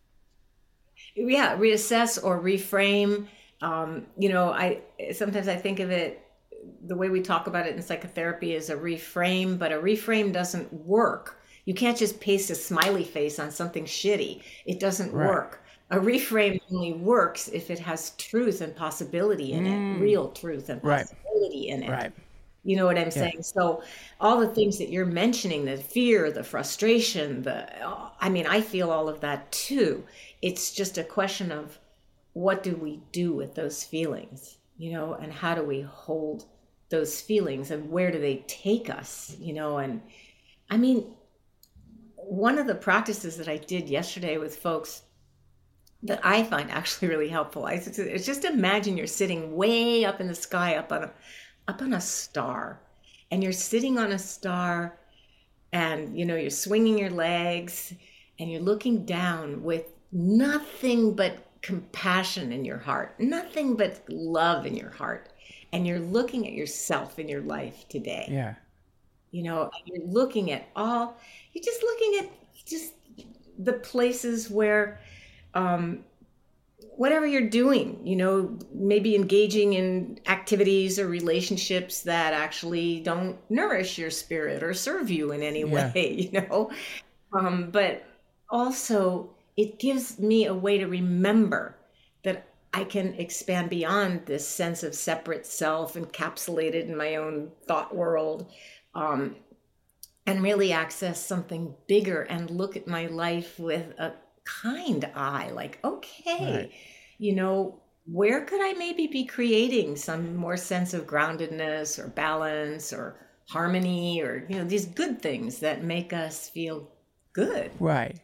Yeah, reassess or reframe. Um, you know, I sometimes I think of it, the way we talk about it in psychotherapy is a reframe, but a reframe doesn't work. You can't just paste a smiley face on something shitty. It doesn't Right. work. A reframe only works if it has truth and possibility in Mm. it, real truth and Right. possibility in it. Right. You know what I'm saying? So all the things that you're mentioning, the fear, the frustration, the, I mean, I feel all of that too. It's just a question of what do we do with those feelings, you know, and how do we hold those feelings and where do they take us, you know? And I mean, one of the practices that I did yesterday with folks that I find actually really helpful, I, it's just imagine you're sitting way up in the sky, up on a, up on a star, and you're sitting on a star and, you know, you're swinging your legs and you're looking down with nothing but compassion in your heart, nothing but love in your heart. And you're looking at yourself in your life today. Yeah. You know, you're looking at all, you're just looking at just the places where, um, whatever you're doing, you know, maybe engaging in activities or relationships that actually don't nourish your spirit or serve you in any Yeah. way, you know, um, but also it gives me a way to remember that I can expand beyond this sense of separate self encapsulated in my own thought world, um, and really access something bigger and look at my life with a kind eye, like, okay, Right. you know, where could I maybe be creating some more sense of groundedness or balance or harmony or, you know, these good things that make us feel good. Right.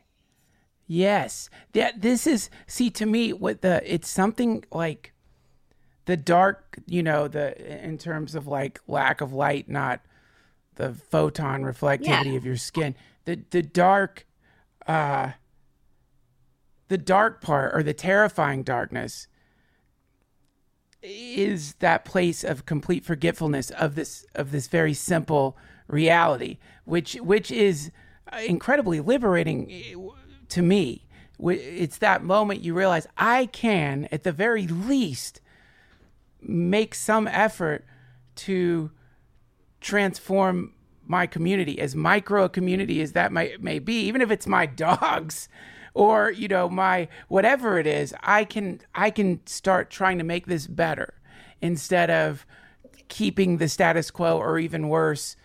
Yes. That this is, see, to me, what the it's something like the dark, you know, the in terms of like lack of light, not the photon reflectivity Yeah. of your skin. The the dark uh the dark part, or the terrifying darkness, is that place of complete forgetfulness of this of this very simple reality, which which is incredibly liberating to me. It's that moment you realize I can, at the very least, make some effort to transform my community, as micro a community as that may, may be, even if it's my dogs or, you know, my whatever it is. I can I can start trying to make this better instead of keeping the status quo, or even worse,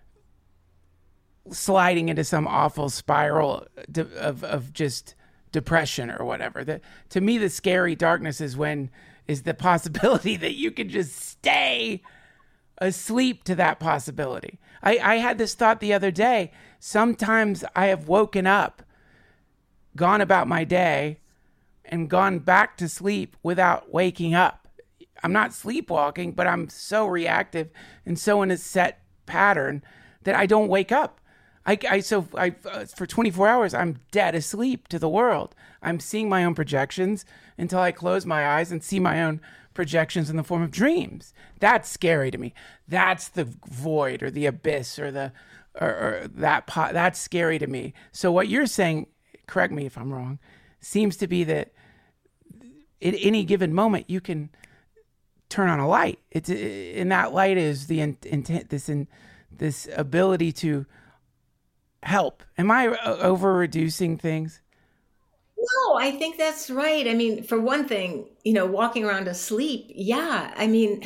sliding into some awful spiral of of just depression or whatever. The, to me, the scary darkness is when is the possibility that you can just stay asleep to that possibility. I, I had this thought the other day. Sometimes I have woken up, gone about my day, and gone back to sleep without waking up. I'm not sleepwalking, but I'm so reactive and so in a set pattern that I don't wake up. I, I so I uh, for twenty-four hours I'm dead asleep to the world. I'm seeing my own projections until I close my eyes and see my own projections in the form of dreams. That's scary to me. That's the void or the abyss or the or, or that pot. That's scary to me. So what you're saying, correct me if I'm wrong, seems to be that at any given moment you can turn on a light. It's and that light is the intent. This in this ability to help. Am I over reducing things? No, I think that's right. I mean, for one thing, you know, walking around asleep. Yeah. I mean,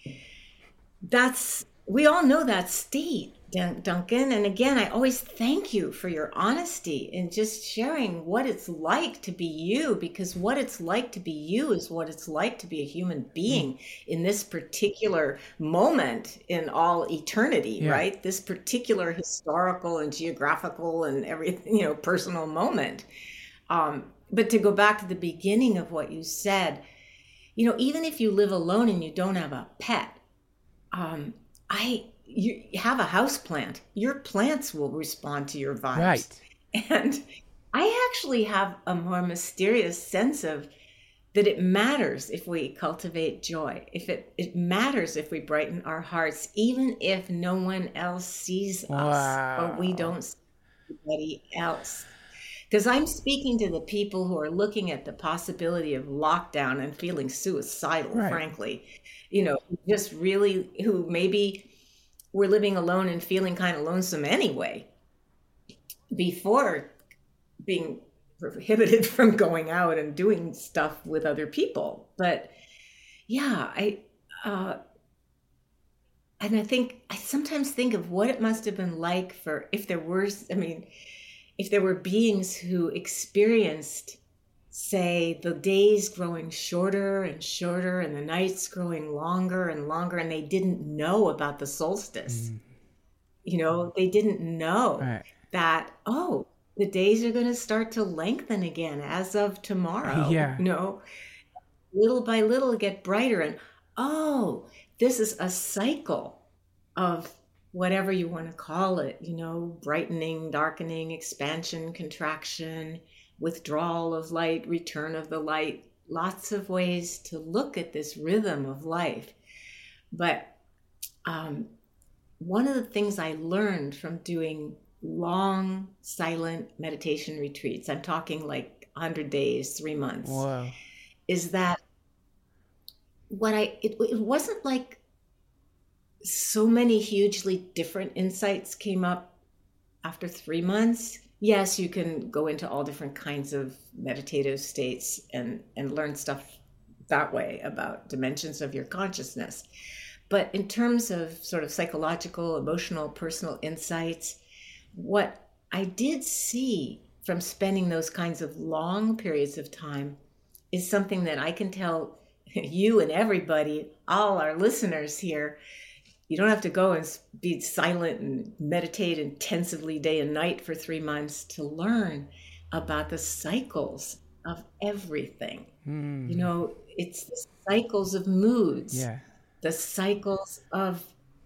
that's, we all know that state, Dun- Duncan. And again, I always thank you for your honesty and just sharing what it's like to be you, because what it's like to be you is what it's like to be a human being mm. in this particular moment in all eternity, yeah. right? This particular historical and geographical and everything, you know, personal moment. Um, but to go back to the beginning of what you said, you know, even if you live alone and you don't have a pet, um, I, you have a house plant, your plants will respond to your vibes. Right. And I actually have a more mysterious sense of that it matters if we cultivate joy, if it, it matters if we brighten our hearts, even if no one else sees us wow. or we don't see anybody else. Because I'm speaking to the people who are looking at the possibility of lockdown and feeling suicidal, right. frankly, you know, just really who maybe were living alone and feeling kind of lonesome anyway before being prohibited from going out and doing stuff with other people. But yeah, I, uh, and I think, I sometimes think of what it must have been like for, if there were, I mean, if there were beings who experienced, say, the days growing shorter and shorter and the nights growing longer and longer, and they didn't know about the solstice. Mm. You know, they didn't know right. that, oh, the days are going to start to lengthen again as of tomorrow. Yeah. You know, little by little get brighter. And, oh, this is a cycle of whatever you want to call it, you know, brightening, darkening, expansion, contraction, withdrawal of light, return of the light, lots of ways to look at this rhythm of life. But um, one of the things I learned from doing long, silent meditation retreats, I'm talking like one hundred days, three months, wow. is that what I, it, it wasn't like so many hugely different insights came up after three months. Yes, you can go into all different kinds of meditative states and, and learn stuff that way about dimensions of your consciousness. But in terms of sort of psychological, emotional, personal insights, what I did see from spending those kinds of long periods of time is something that I can tell you and everybody, all our listeners here. You don't have to go and be silent and meditate intensively day and night for three months to learn about the cycles of everything. Mm. You know, it's the cycles of moods, yeah. the cycles of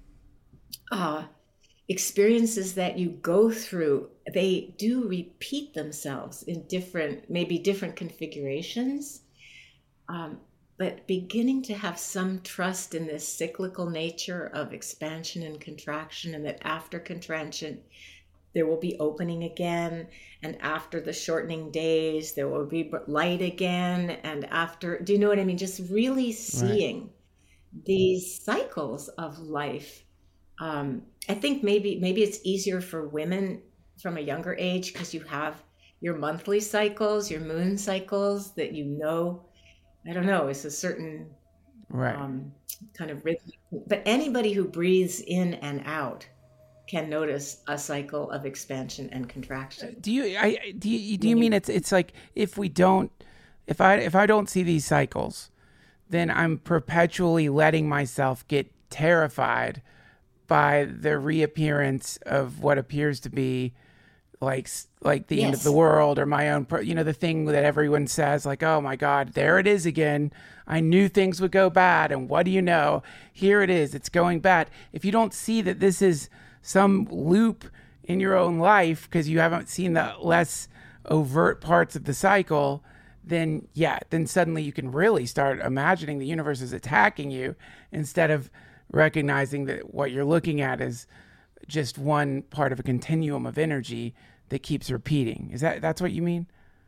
uh, experiences that you go through. They do repeat themselves in different, maybe different configurations. Um, But beginning to have some trust in this cyclical nature of expansion and contraction, and that after contraction, there will be opening again. And after the shortening days, there will be light again. And after, do you know what I mean? Just really seeing right. these cycles of life. Um, I think maybe maybe it's easier for women from a younger age because you have your monthly cycles, your moon cycles that you know. I don't know, it's a certain right. um, kind of rhythm. But anybody who breathes in and out can notice a cycle of expansion and contraction. Do you I do you, do you mean it's it's like if we don't if I if I don't see these cycles, then I'm perpetually letting myself get terrified by the reappearance of what appears to be like like the yes. end of the world or my own, you know, the thing that everyone says like, oh my God, there it is again. I knew things would go bad. And what do you know? Here it is. It's going bad. If you don't see that this is some loop in your own life because you haven't seen the less overt parts of the cycle, then yeah, then suddenly you can really start imagining the universe is attacking you instead of recognizing that what you're looking at is just one part of a continuum of energy that keeps repeating. Is that, that's what you mean?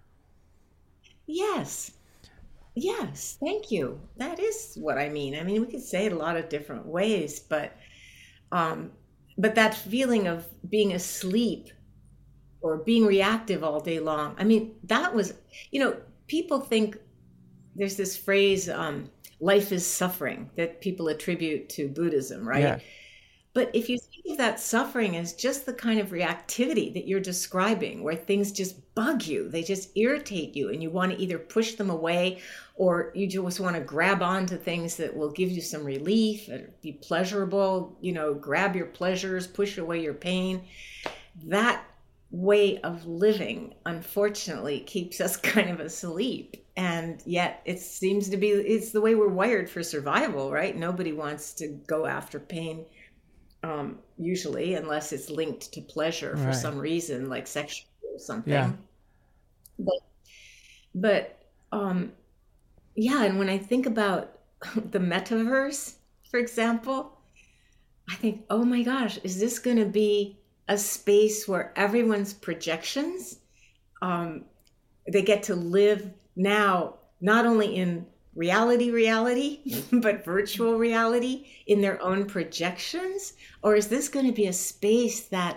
Yes. Yes. Thank you. That is what I mean. I mean, we could say it a lot of different ways, but, um, but that feeling of being asleep or being reactive all day long, I mean, that was, you know, people think there's this phrase, um, life is suffering, that people attribute to Buddhism, right? Yeah. But if you think of that suffering as just the kind of reactivity that you're describing, where things just bug you, they just irritate you, and you want to either push them away or you just want to grab onto things that will give you some relief and be pleasurable, you know, grab your pleasures, push away your pain. That way of living, unfortunately, keeps us kind of asleep. And yet it seems to be, it's the way we're wired for survival, right? Nobody wants to go after pain. Um, usually, unless it's linked to pleasure for right. some reason, like sexual or something. Yeah. But, but um, yeah, and when I think about the metaverse, for example, I think, oh my gosh, is this going to be a space where everyone's projections, um, they get to live now, not only in reality reality but virtual reality in their own projections? Or is this going to be a space that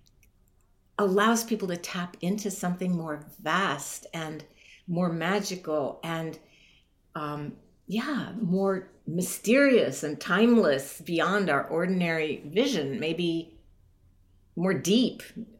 allows people to tap into something more vast and more magical and um yeah more mysterious and timeless, beyond our ordinary vision, maybe more deep?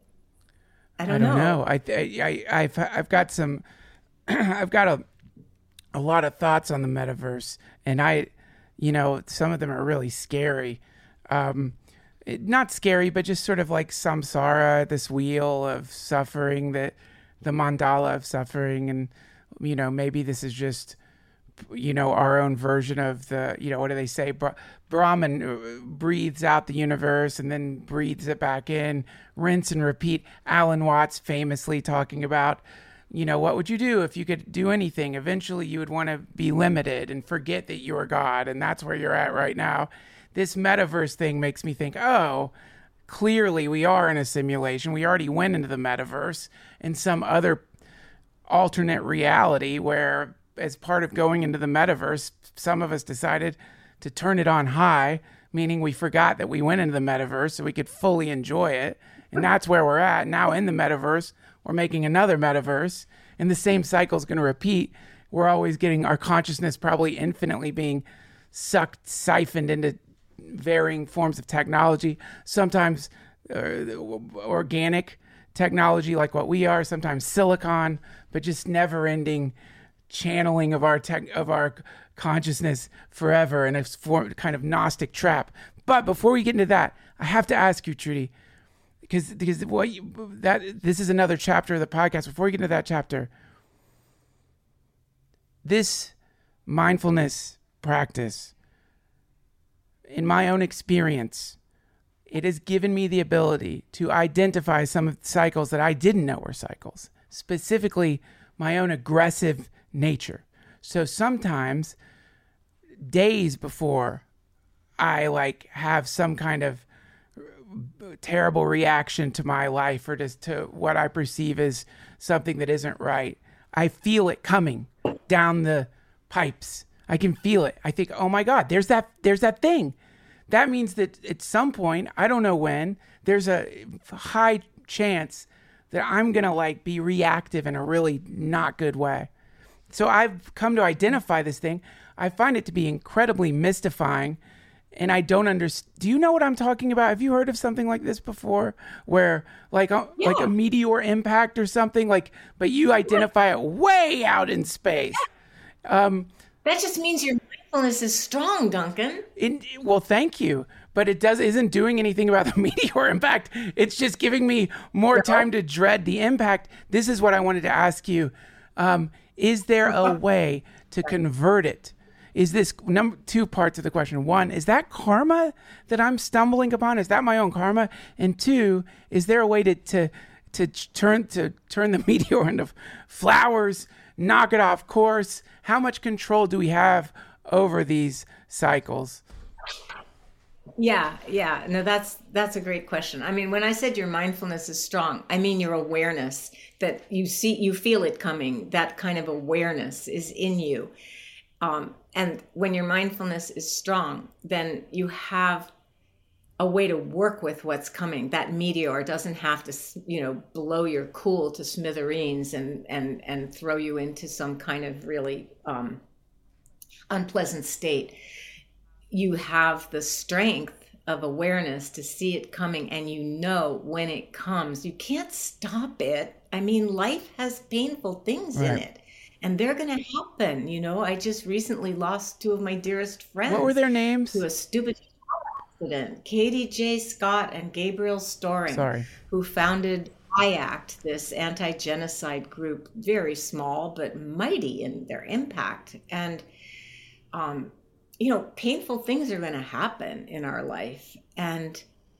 I don't, I don't know. know. I, I, I, I've, I've got some, I've got a, a lot of thoughts on the metaverse, and I, you know, some of them are really scary. Um, it, not scary, but just sort of like samsara, this wheel of suffering, that the mandala of suffering. And, you know, maybe this is just, you know, our own version of the, you know, what do they say? Bra- Brahman breathes out the universe and then breathes it back in, rinse and repeat. Alan Watts famously talking about, you know, what would you do if you could do anything? Eventually you would want to be limited and forget that you are God. And that's where you're at right now. This metaverse thing makes me think, oh, clearly we are in a simulation. We already went into the metaverse in some other alternate reality where, as part of going into the metaverse, some of us decided to turn it on high, meaning we forgot that we went into the metaverse so we could fully enjoy it. And that's where we're at. Now in the metaverse, we're making another metaverse, and the same cycle is going to repeat. We're always getting our consciousness probably infinitely being sucked, siphoned into varying forms of technology, sometimes uh, organic technology like what we are, sometimes silicon, but just never-ending channeling of our tech, of our consciousness forever in a form, kind of Gnostic trap. But before we get into that, I have to ask you, Trudy, because because what you, that this is another chapter of the podcast. Before we get into that chapter, this mindfulness practice, in my own experience, it has given me the ability to identify some of the cycles that I didn't know were cycles, specifically my own aggressive nature. So sometimes days before I like have some kind of terrible reaction to my life or to, to what I perceive as something that isn't right, I feel it coming down the pipes. I can feel it. I think, oh my God, there's that, there's that thing. That means that at some point, I don't know when, there's a high chance that I'm going to like be reactive in a really not good way. So I've come to identify this thing. I find it to be incredibly mystifying, and I don't understand. Do you know what I'm talking about? Have you heard of something like this before, where like a, yeah. like a meteor impact or something, like, but you identify it way out in space? Um, that just means your mindfulness is strong, Duncan. In, well, thank you. But it does isn't doing anything about the meteor impact. It's just giving me more time to dread the impact. This is what I wanted to ask you. Um, is there a way to convert it? Is this number two parts of the question? One, is that karma that I'm stumbling upon? Is that my own karma? And two, is there a way to to to turn to turn the meteor into flowers, knock it off course? How much control do we have over these cycles? Yeah, yeah. No, that's that's a great question. I mean, when I said your mindfulness is strong, I mean your awareness that you see, you feel it coming. That kind of awareness is in you. Um, and when your mindfulness is strong, then you have a way to work with what's coming. That meteor doesn't have to, you know, blow your cool to smithereens and and and throw you into some kind of really um, unpleasant state. You have the strength of awareness to see it coming, and you know when it comes. You can't stop it. I mean, life has painful things right. in it, and they're going to happen. You know, I just recently lost two of my dearest friends. What were their names? To a stupid accident. Katie J. Scott and Gabriel Storing, Sorry. who founded IACT, this anti-genocide group, very small but mighty in their impact. And um you know, painful things are going to happen in our life. And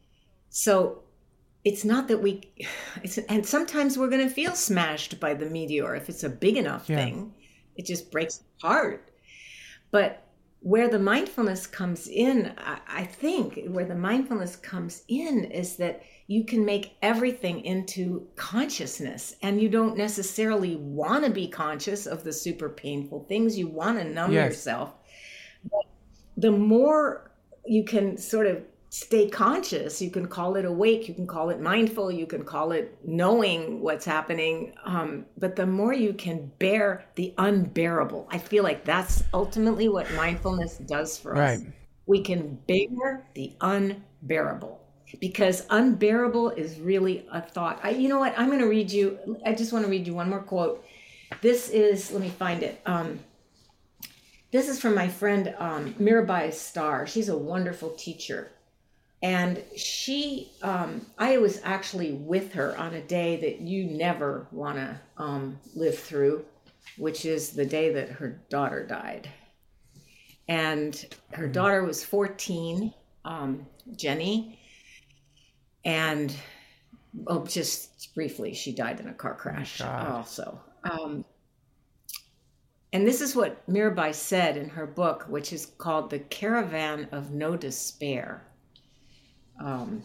so it's not that we, it's, and sometimes we're going to feel smashed by the meteor. If it's a big enough yeah. thing, it just breaks apart. But where the mindfulness comes in, I, I think where the mindfulness comes in is that you can make everything into consciousness, and you don't necessarily want to be conscious of the super painful things. You want to numb yes. yourself. But the more you can sort of stay conscious, you can call it awake, you can call it mindful, you can call it knowing what's happening. Um, but the more you can bear the unbearable, I feel like that's ultimately what mindfulness does for right. us. We can bear the unbearable, because unbearable is really a thought. I, you know what? I'm going to read you. I just want to read you one more quote. This is, let me find it. Um, This is from my friend um, Mirabai Starr. She's a wonderful teacher. And she, um, I was actually with her on a day that you never want to um, live through, which is the day that her daughter died. And her daughter was fourteen, um, Jenny. And oh, just briefly, she died in a car crash oh also. Um, And this is what Mirabai said in her book, which is called The Caravan of No Despair. Um,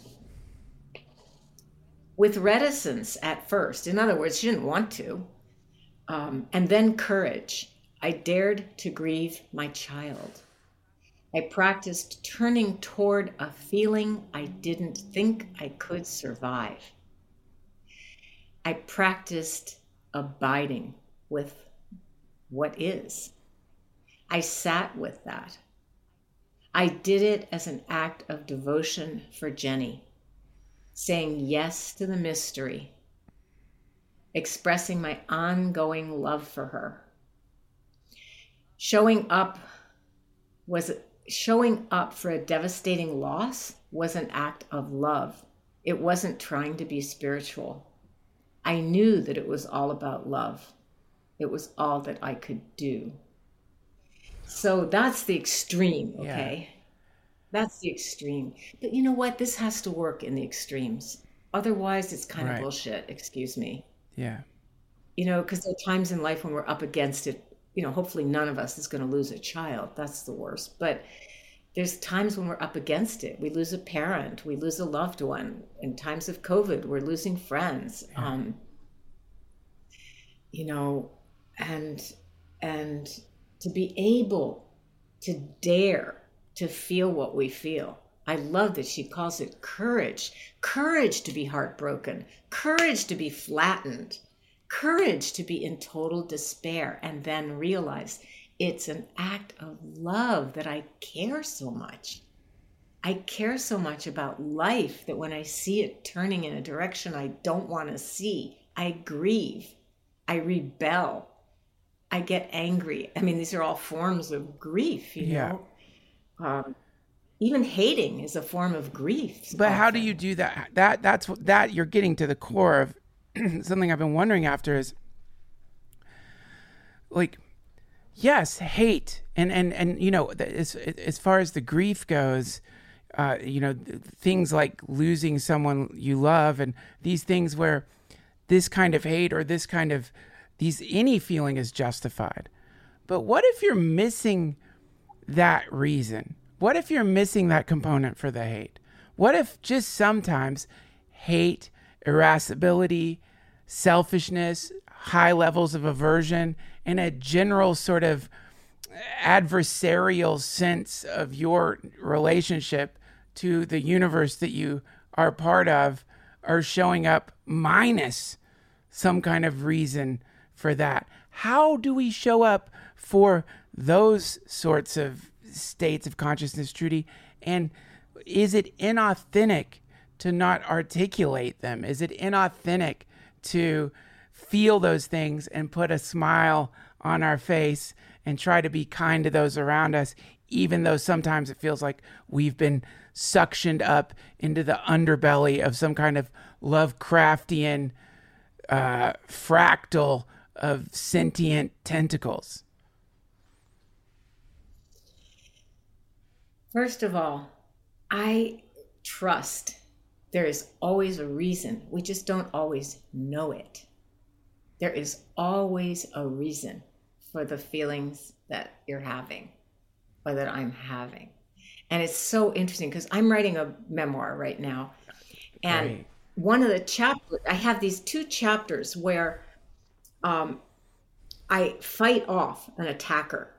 with reticence at first, in other words, she didn't want to, um, and then courage, I dared to grieve my child. I practiced turning toward a feeling I didn't think I could survive. I practiced abiding with what is. I sat with that. I did it as an act of devotion for Jenny, saying yes to the mystery, expressing my ongoing love for her. Showing up was showing up for a devastating loss was an act of love. It wasn't trying to be spiritual. I knew that it was all about love. It was all that I could do. So that's the extreme, okay? Yeah. That's the extreme. But you know what? This has to work in the extremes. Otherwise, it's kind right. of bullshit, excuse me. Yeah. You know, because there are times in life when we're up against it. You know, hopefully none of us is going to lose a child. That's the worst. But there's times when we're up against it. We lose a parent, we lose a loved one. In times of COVID, we're losing friends. Yeah. Um, you know, and and to be able to dare to feel what we feel. I love that she calls it courage. Courage to be heartbroken, courage to be flattened, courage to be in total despair, and then realize it's an act of love that I care so much. I care so much about life that when I see it turning in a direction I don't want to see, I grieve, I rebel, I get angry. I mean, these are all forms of grief, you yeah. know? Um, even hating is a form of grief. But often. How do you do that? That that's what that you're getting to the core of something I've been wondering after is like, yes, hate. And, and, and, you know, as, as far as the grief goes, uh, you know, things like losing someone you love and these things where this kind of hate or this kind of these, any feeling is justified. But what if you're missing that reason? What if you're missing that component for the hate? What if just sometimes hate, irascibility, selfishness, high levels of aversion, and a general sort of adversarial sense of your relationship to the universe that you are part of are showing up minus some kind of reason for that? How do we show up for those sorts of states of consciousness, Trudy? And is it inauthentic to not articulate them? Is it inauthentic to feel those things and put a smile on our face and try to be kind to those around us, even though sometimes it feels like we've been suctioned up into the underbelly of some kind of Lovecraftian uh, fractal of sentient tentacles? First of all, I trust there is always a reason. We just don't always know it. There is always a reason for the feelings that you're having or that I'm having. And it's so interesting because I'm writing a memoir right now. And Great. One of the chapters, I have these two chapters where um, I fight off an attacker.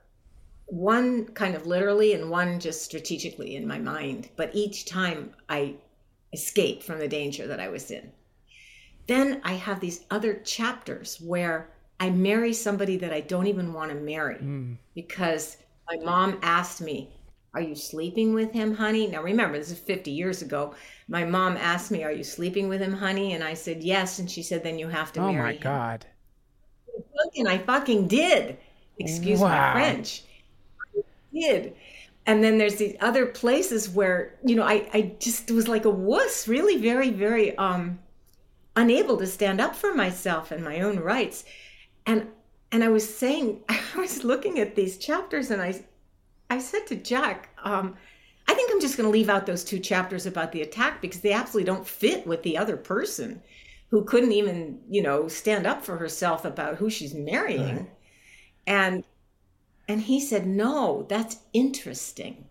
One kind of literally and one just strategically in my mind. But each time I escape from the danger that I was in. Then I have these other chapters where I marry somebody that I don't even want to marry mm. because my mom asked me, "Are you sleeping with him, honey?" Now remember, this is fifty years ago. My mom asked me, "Are you sleeping with him, honey?" And I said, "Yes." And she said, "Then you have to oh marry him." Oh my God. And I fucking did. Excuse wow. my French. I did. And then there's these other places where, you know, I, I just was like a wuss, really very, very um, unable to stand up for myself and my own rights. And and I was saying, I was looking at these chapters and I, I said to Jack, um, I think I'm just going to leave out those two chapters about the attack because they absolutely don't fit with the other person who couldn't even, you know, stand up for herself about who she's marrying. Right. And And he said, "No, that's interesting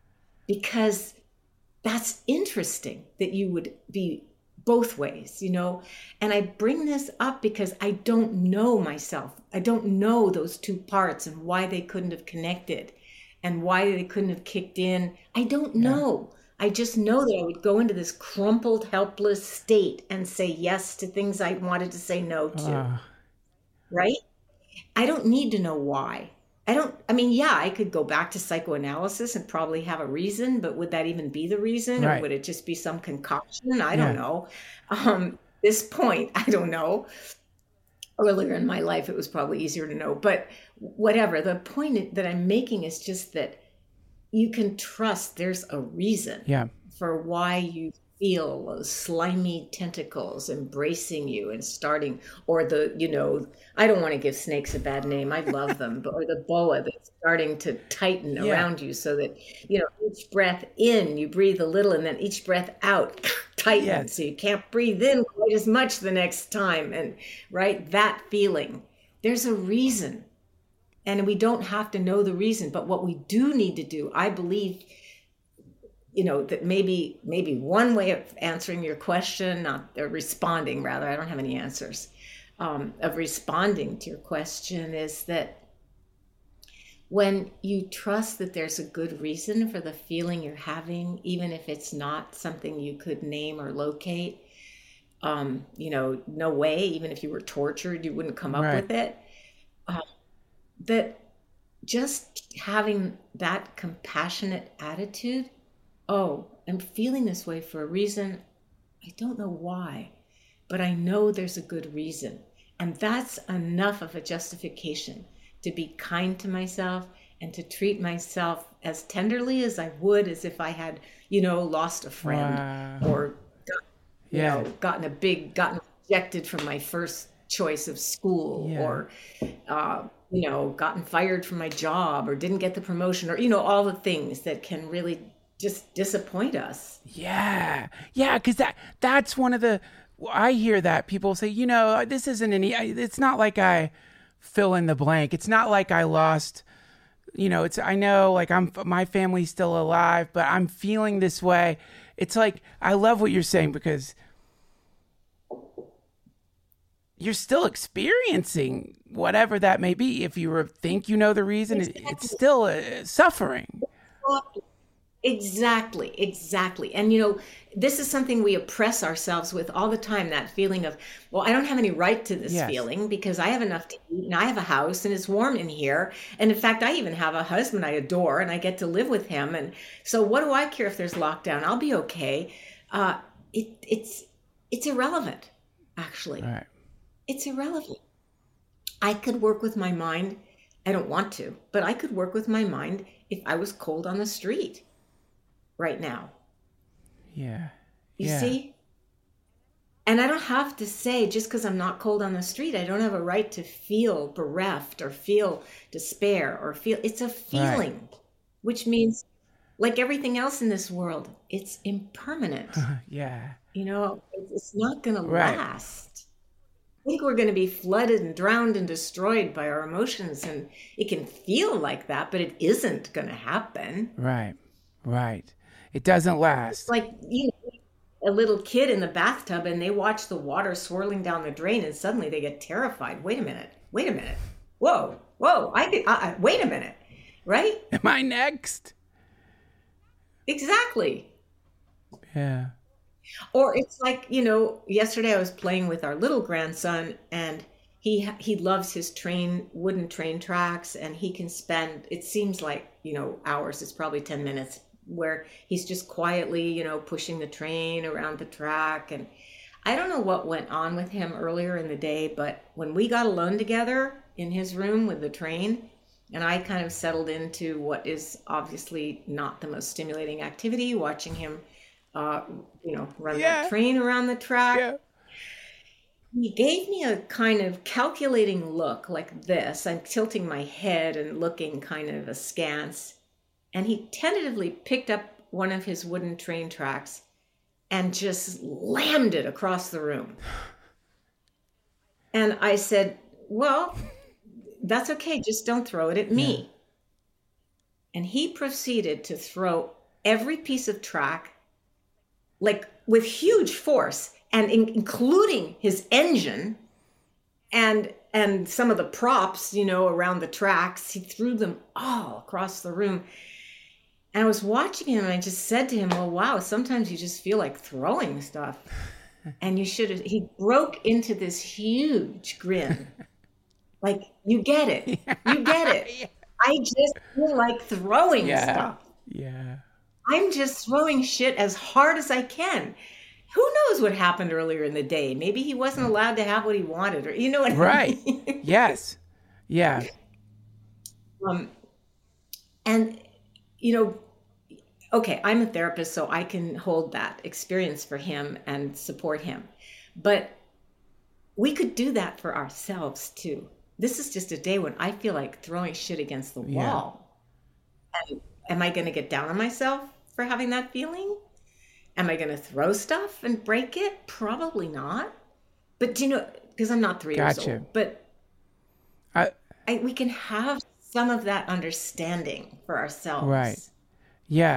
because that's interesting that you would be both ways, you know." And I bring this up because I don't know myself. I don't know those two parts and why they couldn't have connected and why they couldn't have kicked in. I don't know. Yeah. I just know that I would go into this crumpled, helpless state and say yes to things I wanted to say no to. Uh. Right? I don't need to know why. I don't, I mean, yeah, I could go back to psychoanalysis and probably have a reason, but would that even be the reason? Right. Or would it just be some concoction? I don't yeah. know. Um, this point, I don't know. Earlier in my life, it was probably easier to know, but whatever. The point that I'm making is just that you can trust there's a reason yeah. for why you feel those slimy tentacles embracing you and starting, or the, you know, I don't want to give snakes a bad name. I love them, but or the boa that's starting to tighten yeah. around you so that, you know, each breath in, you breathe a little and then each breath out tightens. Yeah. So you can't breathe in quite as much the next time. And right, that feeling, there's a reason. And we don't have to know the reason, but what we do need to do, I believe you know, that maybe maybe one way of answering your question, not or responding rather, I don't have any answers, um, of responding to your question is that when you trust that there's a good reason for the feeling you're having, even if it's not something you could name or locate, um, you know, no way, even if you were tortured, you wouldn't come up Right. with it. Uh, that just having that compassionate attitude, oh, I'm feeling this way for a reason. I don't know why, but I know there's a good reason. And that's enough of a justification to be kind to myself and to treat myself as tenderly as I would as if I had, you know, lost a friend Wow. or, got- you Yeah. know, gotten a big, gotten rejected from my first choice of school Yeah. or, uh, you know, gotten fired from my job or didn't get the promotion or, you know, all the things that can really just disappoint us. Yeah, yeah, because that that's one of the. I hear that people say, you know, this isn't any. It's not like I fill in the blank. It's not like I lost. You know, it's. I know, like I'm. My family's still alive, but I'm feeling this way. It's like I love what you're saying because you're still experiencing whatever that may be. If you were, think you know the reason, it, it's still uh, suffering. Exactly, exactly. And, you know, this is something we oppress ourselves with all the time, that feeling of, well, I don't have any right to this Yes. feeling because I have enough to eat and I have a house and it's warm in here. And in fact, I even have a husband I adore and I get to live with him. And so what do I care if there's lockdown? I'll be okay. Uh, it, it's, it's irrelevant, actually. All right. It's irrelevant. I could work with my mind. I don't want to, but I could work with my mind if I was cold on the street right now. Yeah. You yeah. see? And I don't have to say, just because I'm not cold on the street, I don't have a right to feel bereft or feel despair or feel. It's a feeling, which means, like everything else in this world, it's impermanent. Yeah. You know, it's it's not going to Right. last. I think we're going to be flooded and drowned and destroyed by our emotions. And it can feel like that, but it isn't going to happen. Right. Right. It doesn't last. It's like, you know, a little kid in the bathtub and they watch the water swirling down the drain and suddenly they get terrified. Wait a minute. Wait a minute. Whoa. Whoa. I could, uh, uh, wait a minute. Right? Am I next? Exactly. Yeah. Or it's like, you know, yesterday I was playing with our little grandson and he he loves his train, wooden train tracks, and he can spend, it seems like, you know, hours, it's probably ten minutes, where he's just quietly, you know, pushing the train around the track. And I don't know what went on with him earlier in the day, but when we got alone together in his room with the train, and I kind of settled into what is obviously not the most stimulating activity, watching him, uh, you know, run Yeah. that train around the track. Yeah. He gave me a kind of calculating look like this. I'm tilting my head and looking kind of askance. And he tentatively picked up one of his wooden train tracks and just slammed it across the room. And I said, well, that's okay. Just don't throw it at me. Yeah. And he proceeded to throw every piece of track, like with huge force, and in, including his engine and and some of the props, you know, around the tracks. He threw them all across the room. And I was watching him and I just said to him, well, wow, sometimes you just feel like throwing stuff. And you should have, he broke into this huge grin. Like, you get it. You get it. I just feel like throwing Yeah. stuff. Yeah. I'm just throwing shit as hard as I can. Who knows what happened earlier in the day? Maybe he wasn't allowed to have what he wanted, or you know what Right. I mean? Yes. Yeah. Um, and, you know, okay, I'm a therapist, so I can hold that experience for him and support him. But we could do that for ourselves, too. This is just a day when I feel like throwing shit against the Yeah. wall. And am I going to get down on myself for having that feeling? Am I going to throw stuff and break it? Probably not. But, you know, because I'm not three Gotcha. years old. But I, I, we can have some of that understanding for ourselves. Right. Yeah.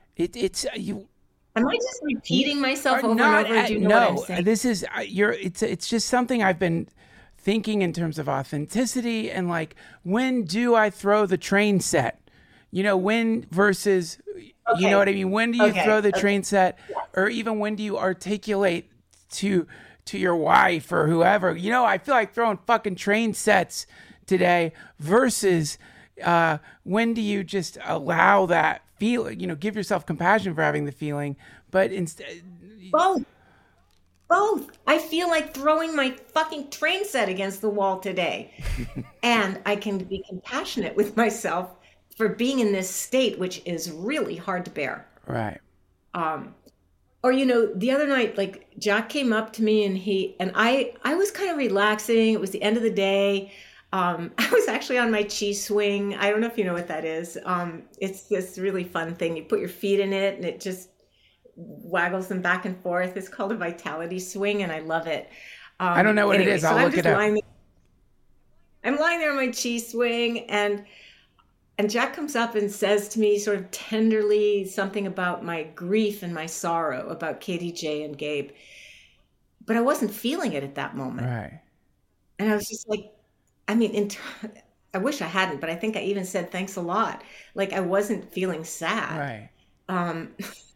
it, it's you. Am I just repeating myself Or over not and over? Do you at- know no, what I'm saying? this is uh, you're. It's it's just something I've been thinking in terms of authenticity and like, when do I throw the train set? You know, when versus, you Okay. know what I mean? When do you Okay. throw the Okay. train set, or even when do you articulate to to your wife or whoever? You know, I feel like throwing fucking train sets today versus uh, when do you just allow that feeling? You know, give yourself compassion for having the feeling, but instead. Both. Both. I feel like throwing my fucking train set against the wall today. And I can be compassionate with myself for being in this state, which is really hard to bear. Right. Um, or, you know, the other night, like Jack came up to me and he, and I, I was kind of relaxing. It was the end of the day. Um, I was actually on my chi swing. I don't know if you know what that is. Um, it's this really fun thing. You put your feet in it and it just waggles them back and forth. It's called a vitality swing, and I love it. Um, I don't know what anyway, it is. so I'll I'm look just it up. lying there- I'm lying there on my chi swing, and and Jack comes up and says to me, sort of tenderly, something about my grief and my sorrow about Katie J and Gabe. But I wasn't feeling it at that moment, Right. and I was just like, I mean, in t- I wish I hadn't, but I think I even said thanks a lot. Like I wasn't feeling sad. Right. Um,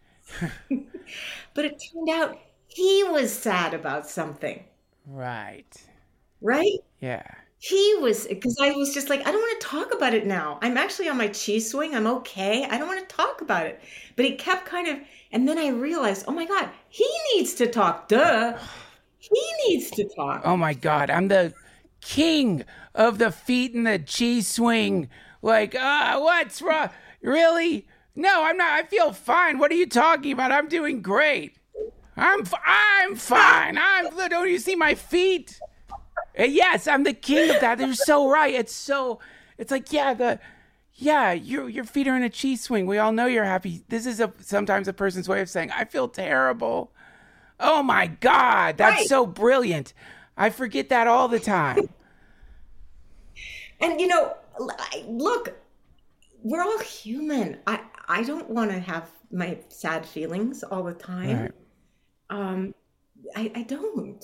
but it turned out he was sad about something, Right. right? Yeah. He was, because I was just like, I don't want to talk about it now. I'm actually on my chi swing. I'm okay. I don't want to talk about it. But he kept kind of, and then I realized, oh my God, he needs to talk. Duh. He needs to talk. Oh my God. I'm the king of the feet in the chi swing. Like, uh, what's wrong? Really? No, I'm not. I feel fine. What are you talking about? I'm doing great. I'm f- I'm fine. I'm. Don't you see my feet? Uh, yes, I'm the king of that. You're so right. It's so. It's like yeah, the. Yeah, your your feet are in a chi swing. We all know you're happy. This is a sometimes a person's way of saying I feel terrible. Oh my God, that's Right. so brilliant. I forget that all the time. And you know, I- look, we're all human. I, I don't want to have my sad feelings all the time. Right. Um, I, I don't.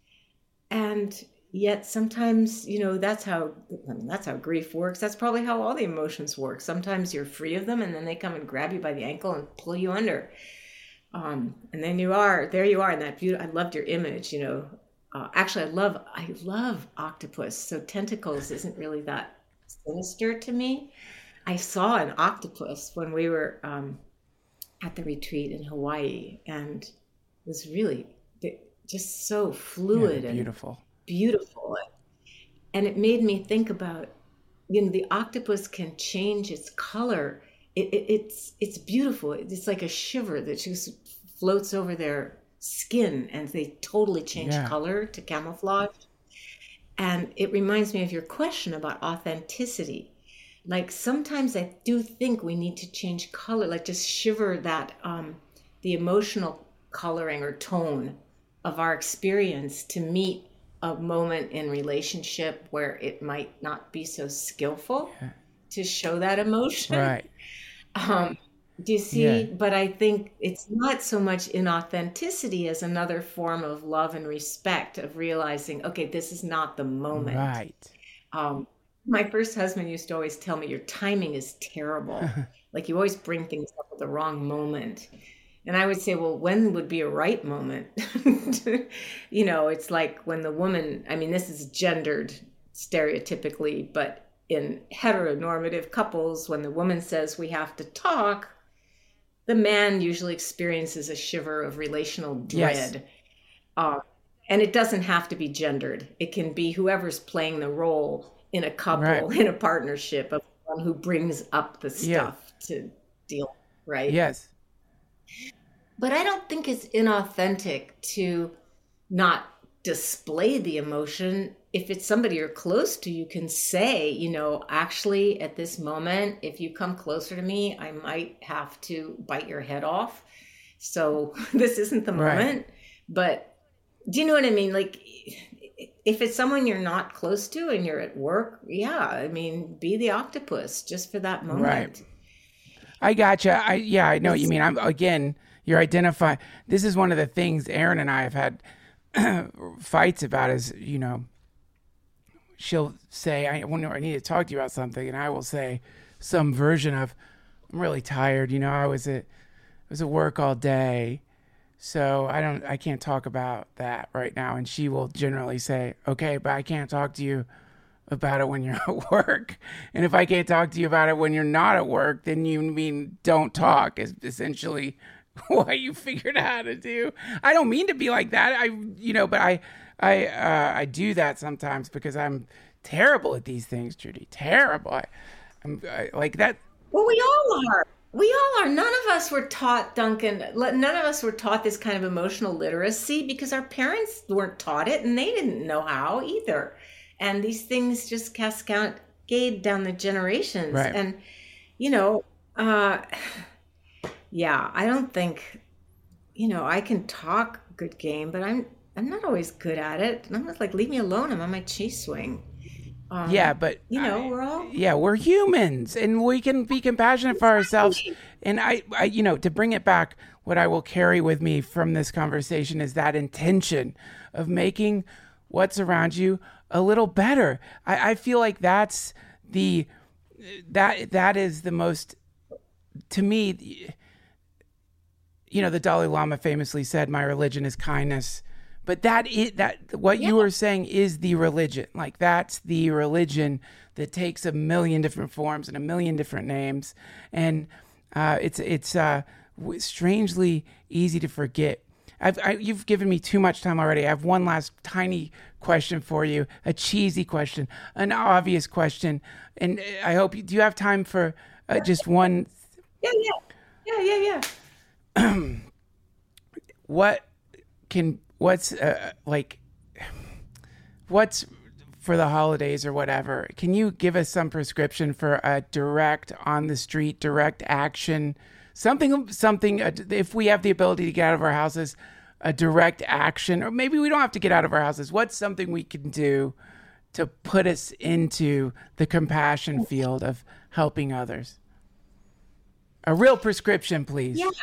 And yet sometimes, you know, that's how, I mean, that's how grief works. That's probably how all the emotions work. Sometimes you're free of them and then they come and grab you by the ankle and pull you under. Um, and then you are, there you are in that beautiful, I loved your image, you know. Uh, actually, I love, I love octopus. So tentacles isn't really that sinister to me. I saw an octopus when we were um, at the retreat in Hawaii, and it was really just so fluid Yeah, and beautiful. beautiful. And it made me think about, you know, the octopus can change its color. It, it, it's it's beautiful. It's like a shiver that just floats over their skin, and they totally change Yeah. color to camouflage. And it reminds me of your question about authenticity. Like sometimes I do think we need to change color, like just shiver that um, the emotional coloring or tone of our experience to meet a moment in relationship where it might not be so skillful to show that emotion. Right. Um, do you see? Yeah. But I think it's not so much inauthenticity as another form of love and respect of realizing, okay, this is not the moment. Right. Um, my first husband used to always tell me, your timing is terrible. Like you always bring things up at the wrong moment. And I would say, well, when would be a right moment? You know, it's like when the woman, I mean, this is gendered stereotypically, but in heteronormative couples, when the woman says we have to talk, the man usually experiences a shiver of relational dread. Yes. Uh, and it doesn't have to be gendered. It can be whoever's playing the role in a couple, Right. in a partnership, of one who brings up the stuff to deal, right? Yes. But I don't think it's inauthentic to not display the emotion. If it's somebody you're close to, you can say, you know, actually at this moment, if you come closer to me, I might have to bite your head off. So this isn't the Right. moment. But do you know what I mean? Like if it's someone you're not close to and you're at work, yeah, I mean, be the octopus just for that moment. Right. I gotcha. I yeah, I know what you mean. I'm again, you're identifying. This is one of the things Erin and I have had fights about. Is you know, she'll say, "I wonder, I need to talk to you about something," and I will say some version of, "I'm really tired. You know, I was at I was at work all day, so I don't, I can't talk about that right now." And she will generally say, "Okay, but I can't talk to you about it when you're at work. And if I can't talk to you about it when you're not at work, then you mean don't talk," is essentially what you figured out how to do. I don't mean to be like that. I, you know, but I, I, uh, I do that sometimes because I'm terrible at these things, Judy. Terrible. I, I'm I, like that. Well, we all are. We all are. None of us were taught, Duncan, none of us were taught this kind of emotional literacy because our parents weren't taught it and they didn't know how either. And these things just cascade down the generations. Right. And, you know, uh, yeah, I don't think, you know, I can talk good game, but I'm I'm not always good at it. And I'm just like, leave me alone. I'm on my cheese swing. Um, yeah, but you know, I, we're all yeah, we're humans, and we can be compassionate for ourselves. And I, I, you know, to bring it back, what I will carry with me from this conversation is that intention of making what's around you a little better. I, I feel like that's the that that is the most, to me. You know, the Dalai Lama famously said, "My religion is kindness." But that is, that what yeah. you were saying is the religion. Like that's the religion that takes a million different forms and a million different names, and uh, it's it's uh, strangely easy to forget. I've, I, you've given me too much time already. I have one last tiny question for you, a cheesy question, an obvious question, and I hope you, do you have time for uh, just one? Yeah, yeah, yeah, yeah, yeah. What can what's uh, like what's for the holidays or whatever? Can you give us some prescription for a direct on the street, direct action? Something, something, uh, if we have the ability to get out of our houses, a direct action, or maybe we don't have to get out of our houses. What's something we can do to put us into the compassion field of helping others? A real prescription, please. Yeah.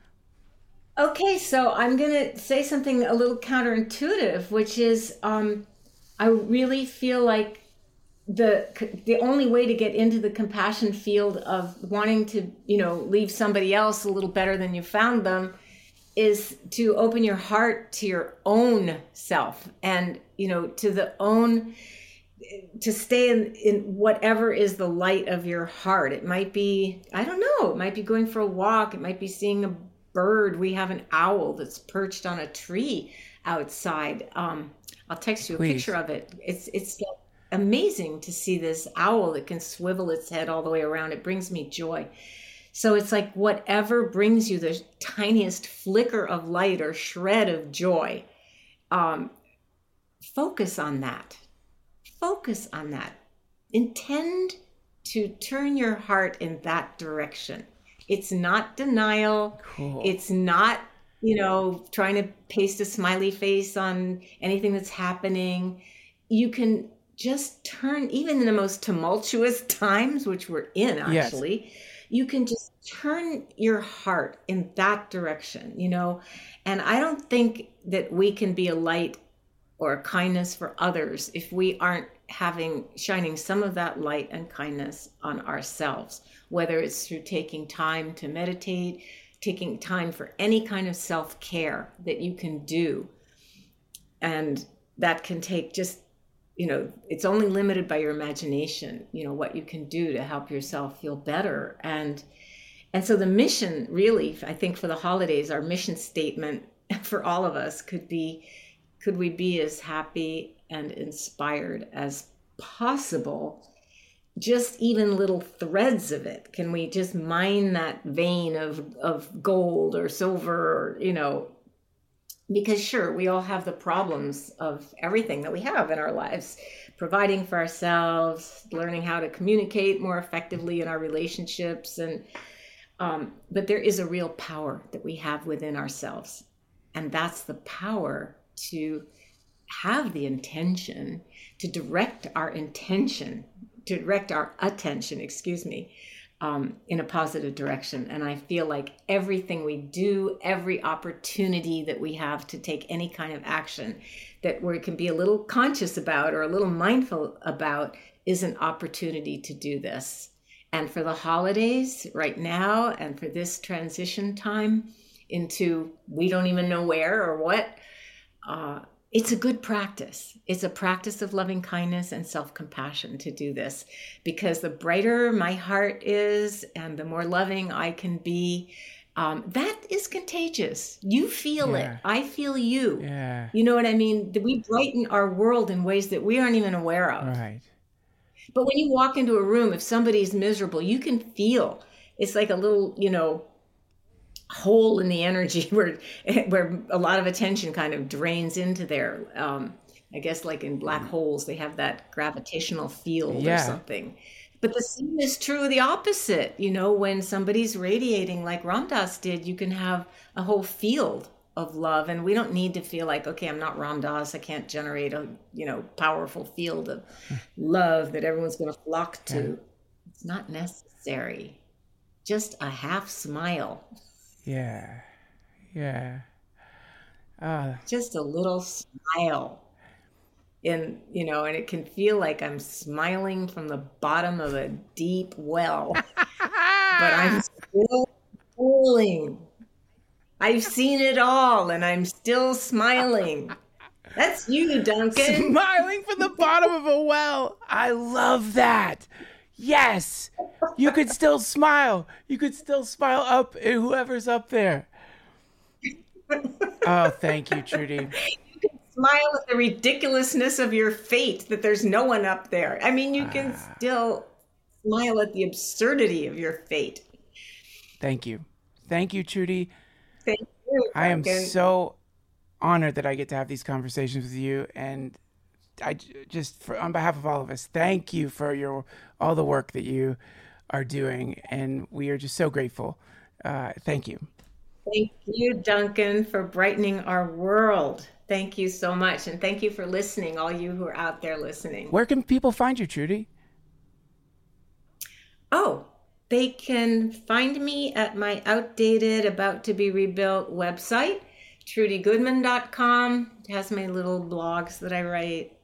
Okay, so I'm going to say something a little counterintuitive, which is um, I really feel like the the only way to get into the compassion field of wanting to, you know, leave somebody else a little better than you found them is to open your heart to your own self and, you know, to the own, to stay in, in whatever is the light of your heart. It might be, I don't know, it might be going for a walk. It might be seeing a bird. We have an owl that's perched on a tree outside. Um, I'll text you a Please. picture of it. It's, it's amazing to see this owl that can swivel its head all the way around. It brings me joy. So it's like whatever brings you the tiniest flicker of light or shred of joy, um, focus on that. Focus on that. Intend to turn your heart in that direction. It's not denial. Cool. It's not, you know, trying to paste a smiley face on anything that's happening. You can just turn, even in the most tumultuous times, which we're in actually, yes. You can just turn your heart in that direction, you know. And I don't think that we can be a light or a kindness for others if we aren't having, shining some of that light and kindness on ourselves, whether it's through taking time to meditate, taking time for any kind of self-care that you can do. And that can take just, you know, it's only limited by your imagination, you know, what you can do to help yourself feel better. And and so the mission, really, I think for the holidays, our mission statement for all of us could be, could we be as happy and inspired as possible? Just even little threads of it. Can we just mine that vein of, of gold or silver, or, you know, because sure, we all have the problems of everything that we have in our lives, providing for ourselves, learning how to communicate more effectively in our relationships. And, um, but there is a real power that we have within ourselves. And that's the power to have the intention, to direct our intention, to direct our attention, excuse me, um, in a positive direction. And I feel like everything we do, every opportunity that we have to take any kind of action that we can be a little conscious about or a little mindful about is an opportunity to do this. And for the holidays right now, and for this transition time into we don't even know where or what, uh, it's a good practice. It's a practice of loving kindness and self-compassion to do this, because the brighter my heart is and the more loving I can be, um, that is contagious. You feel Yeah. it. I feel you. Yeah. You know what I mean? We brighten our world in ways that we aren't even aware of. Right. But when you walk into a room, if somebody's miserable, you can feel it's like a little, you know, hole in the energy where where a lot of attention kind of drains into there. Um, I guess like in black holes, they have that gravitational field Yeah. or something. But the same is true of the opposite. You know, when somebody's radiating like Ram Dass did, you can have a whole field of love. And we don't need to feel like, okay, I'm not Ram Dass, I can't generate a, you know, powerful field of love that everyone's going to flock to. Yeah. It's not necessary. Just a half smile. Yeah. Yeah. Uh, Just a little smile. And, you know, and it can feel like I'm smiling from the bottom of a deep well, but I'm still smiling. I've seen it all and I'm still smiling. That's you, Duncan. Smiling from the bottom of a well. I love that. Yes. You could still smile. You could still smile up at whoever's up there. Oh, thank you, Trudy. Smile at the ridiculousness of your fate that there's no one up there. I mean, you can Ah. still smile at the absurdity of your fate. Thank you. Thank you, Trudy. Thank you. I am Duncan. so honored that I get to have these conversations with you, and I j- just for, on behalf of all of us, thank you for your all the work that you are doing, and we are just so grateful. Uh, thank you. Thank you, Duncan, for brightening our world. Thank you so much, and thank you for listening, all you who are out there listening. Where can people find you, Trudy? Oh, they can find me at my outdated, about to be rebuilt website, trudy goodman dot com. It has my little blogs that I write.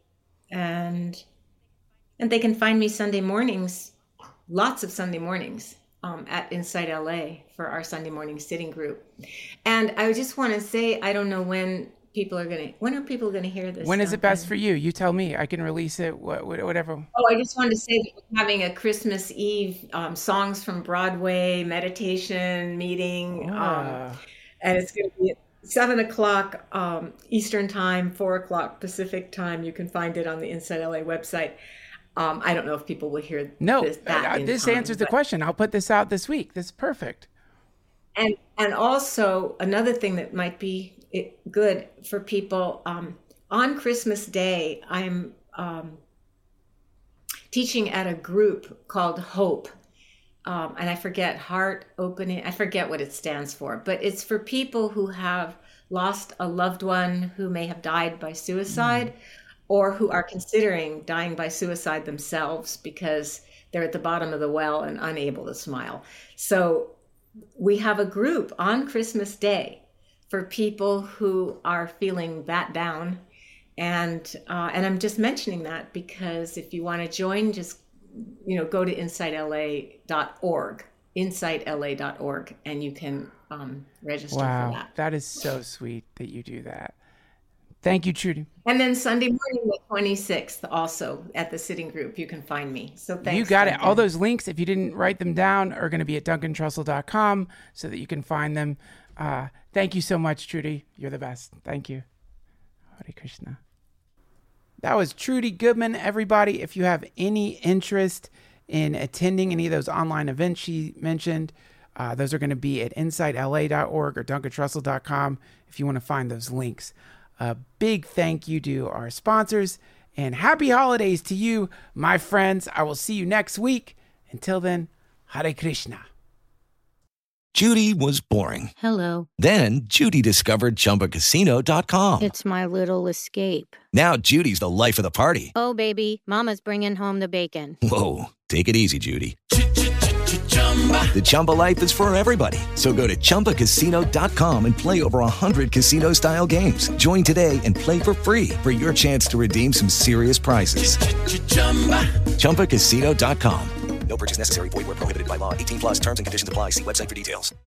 And and they can find me Sunday mornings, lots of Sunday mornings, um, at Inside L A for our Sunday morning sitting group. And I just want to say, I don't know when people are going to, when are people going to hear this? When is it best Duncan? for you? You tell me. I can release it, wha- wha- whatever. Oh, I just wanted to say that we're having a Christmas Eve um, songs from Broadway meditation meeting. Ah. Um, and it's going to be at seven o'clock um, Eastern time, four o'clock Pacific time. You can find it on the Inside L A website. Um, I don't know if people will hear No, this, that uh, in this time, answers the but- question. I'll put this out this week. This is perfect. And and also another thing that might be it, good for people, um, on Christmas Day, I'm um, teaching at a group called Hope. Um, and I forget, Heart Opening, I forget what it stands for, but it's for people who have lost a loved one who may have died by suicide, mm. or who are considering dying by suicide themselves because they're at the bottom of the well and unable to smile. So we have a group on Christmas Day for people who are feeling that down. And uh, and I'm just mentioning that because if you want to join, just, you know, go to inside L A dot org, inside L A dot org, and you can um, register Wow, for that. that is so sweet that you do that. Thank you, Trudy. And then Sunday morning, the twenty-sixth, also at the sitting group, you can find me. So thanks. You got it. Duncan. All those links, if you didn't write them down, are going to be at duncan trussell dot com so that you can find them. Uh, thank you so much, Trudy. You're the best. Thank you. Hare Krishna. That was Trudy Goodman, everybody. If you have any interest in attending any of those online events she mentioned, uh, those are going to be at inside L A dot org or duncan trussell dot com if you want to find those links. A big thank you to our sponsors, and happy holidays to you, my friends. I will see you next week. Until then, Hare Krishna. Judy was boring. Hello. Then Judy discovered Chumba Casino dot com. It's my little escape. Now Judy's the life of the party. Oh, baby, mama's bringing home the bacon. Whoa, take it easy, Judy. The Chumba life is for everybody. So go to Chumba Casino dot com and play over one hundred casino-style games. Join today and play for free for your chance to redeem some serious prizes. Chumba Casino dot com. No purchase necessary. Void where prohibited by law. eighteen plus terms and conditions apply. See website for details.